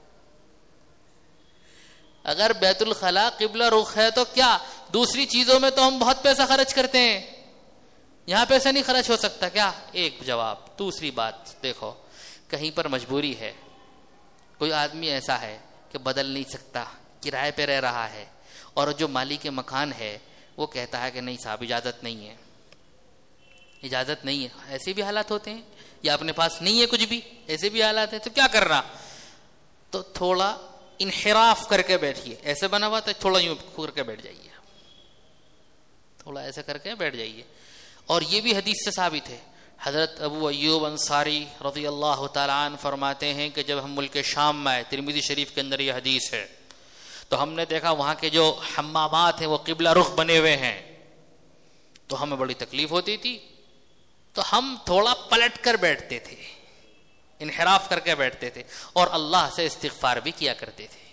اگر بیت الخلاء قبلہ رخ ہے تو کیا؟ دوسری چیزوں میں تو ہم بہت پیسہ خرچ کرتے ہیں، یہاں پیسہ نہیں خرچ ہو سکتا کیا؟ ایک جواب. دوسری بات دیکھو، کہیں پر مجبوری ہے، کوئی آدمی ایسا ہے کہ بدل نہیں سکتا، کرائے پہ رہ رہا ہے، اور جو مالک مکان ہے وہ کہتا ہے کہ نہیں صاحب اجازت نہیں ہے، اجازت نہیں ہے. ایسے بھی حالات ہوتے ہیں، یا اپنے پاس نہیں ہے کچھ بھی، ایسے بھی حالات ہیں. تو کیا کرنا؟ تو تھوڑا انحراف کر کے بیٹھیے. ایسے بنا ہوا تو تھوڑا یوں کر کے بیٹھ جائیے، تھوڑا ایسے کر کے بیٹھ جائیے. اور یہ بھی حدیث سے ثابت ہے. حضرت ابو ایوب انصاری رضی اللہ تعالیٰ عنہ فرماتے ہیں کہ جب ہم ملک شام میں آئے، ترمذی شریف کے اندر یہ حدیث ہے، تو ہم نے دیکھا وہاں کے جو حمامات ہیں وہ قبلہ رخ بنے ہوئے ہیں. تو ہمیں بڑی تکلیف ہوتی تھی، تو ہم تھوڑا پلٹ کر بیٹھتے تھے، انحراف کر کے بیٹھتے تھے، اور اللہ سے استغفار بھی کیا کرتے تھے.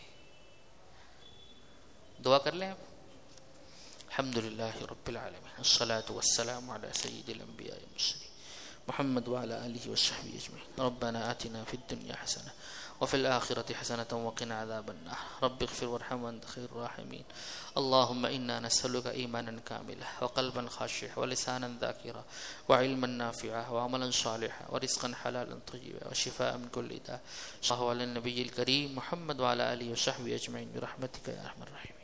دعا کر لیں. الحمدللہ رب العالمین، الصلاۃ والسلام علی سید الانبیاء والمرسلین محمد وعلى آله وصحبه أجمعين. ربنا آتنا في الدنيا حسنة وفي الآخرة حسنة وقنا عذاب النار. رب اغفر وارحم وأنت خير الراحمين. اللهم إنا نسألك إيمانا كاملا وقلبا خاشعا ولسانا ذاكرا وعلما نافعا وعملا صالحا ورزقا حلالا طيبا وشفاء من كل داء. صلى الله على النبي الكريم محمد وعلى آله وصحبه أجمعين برحمتك يا أرحم الراحمين.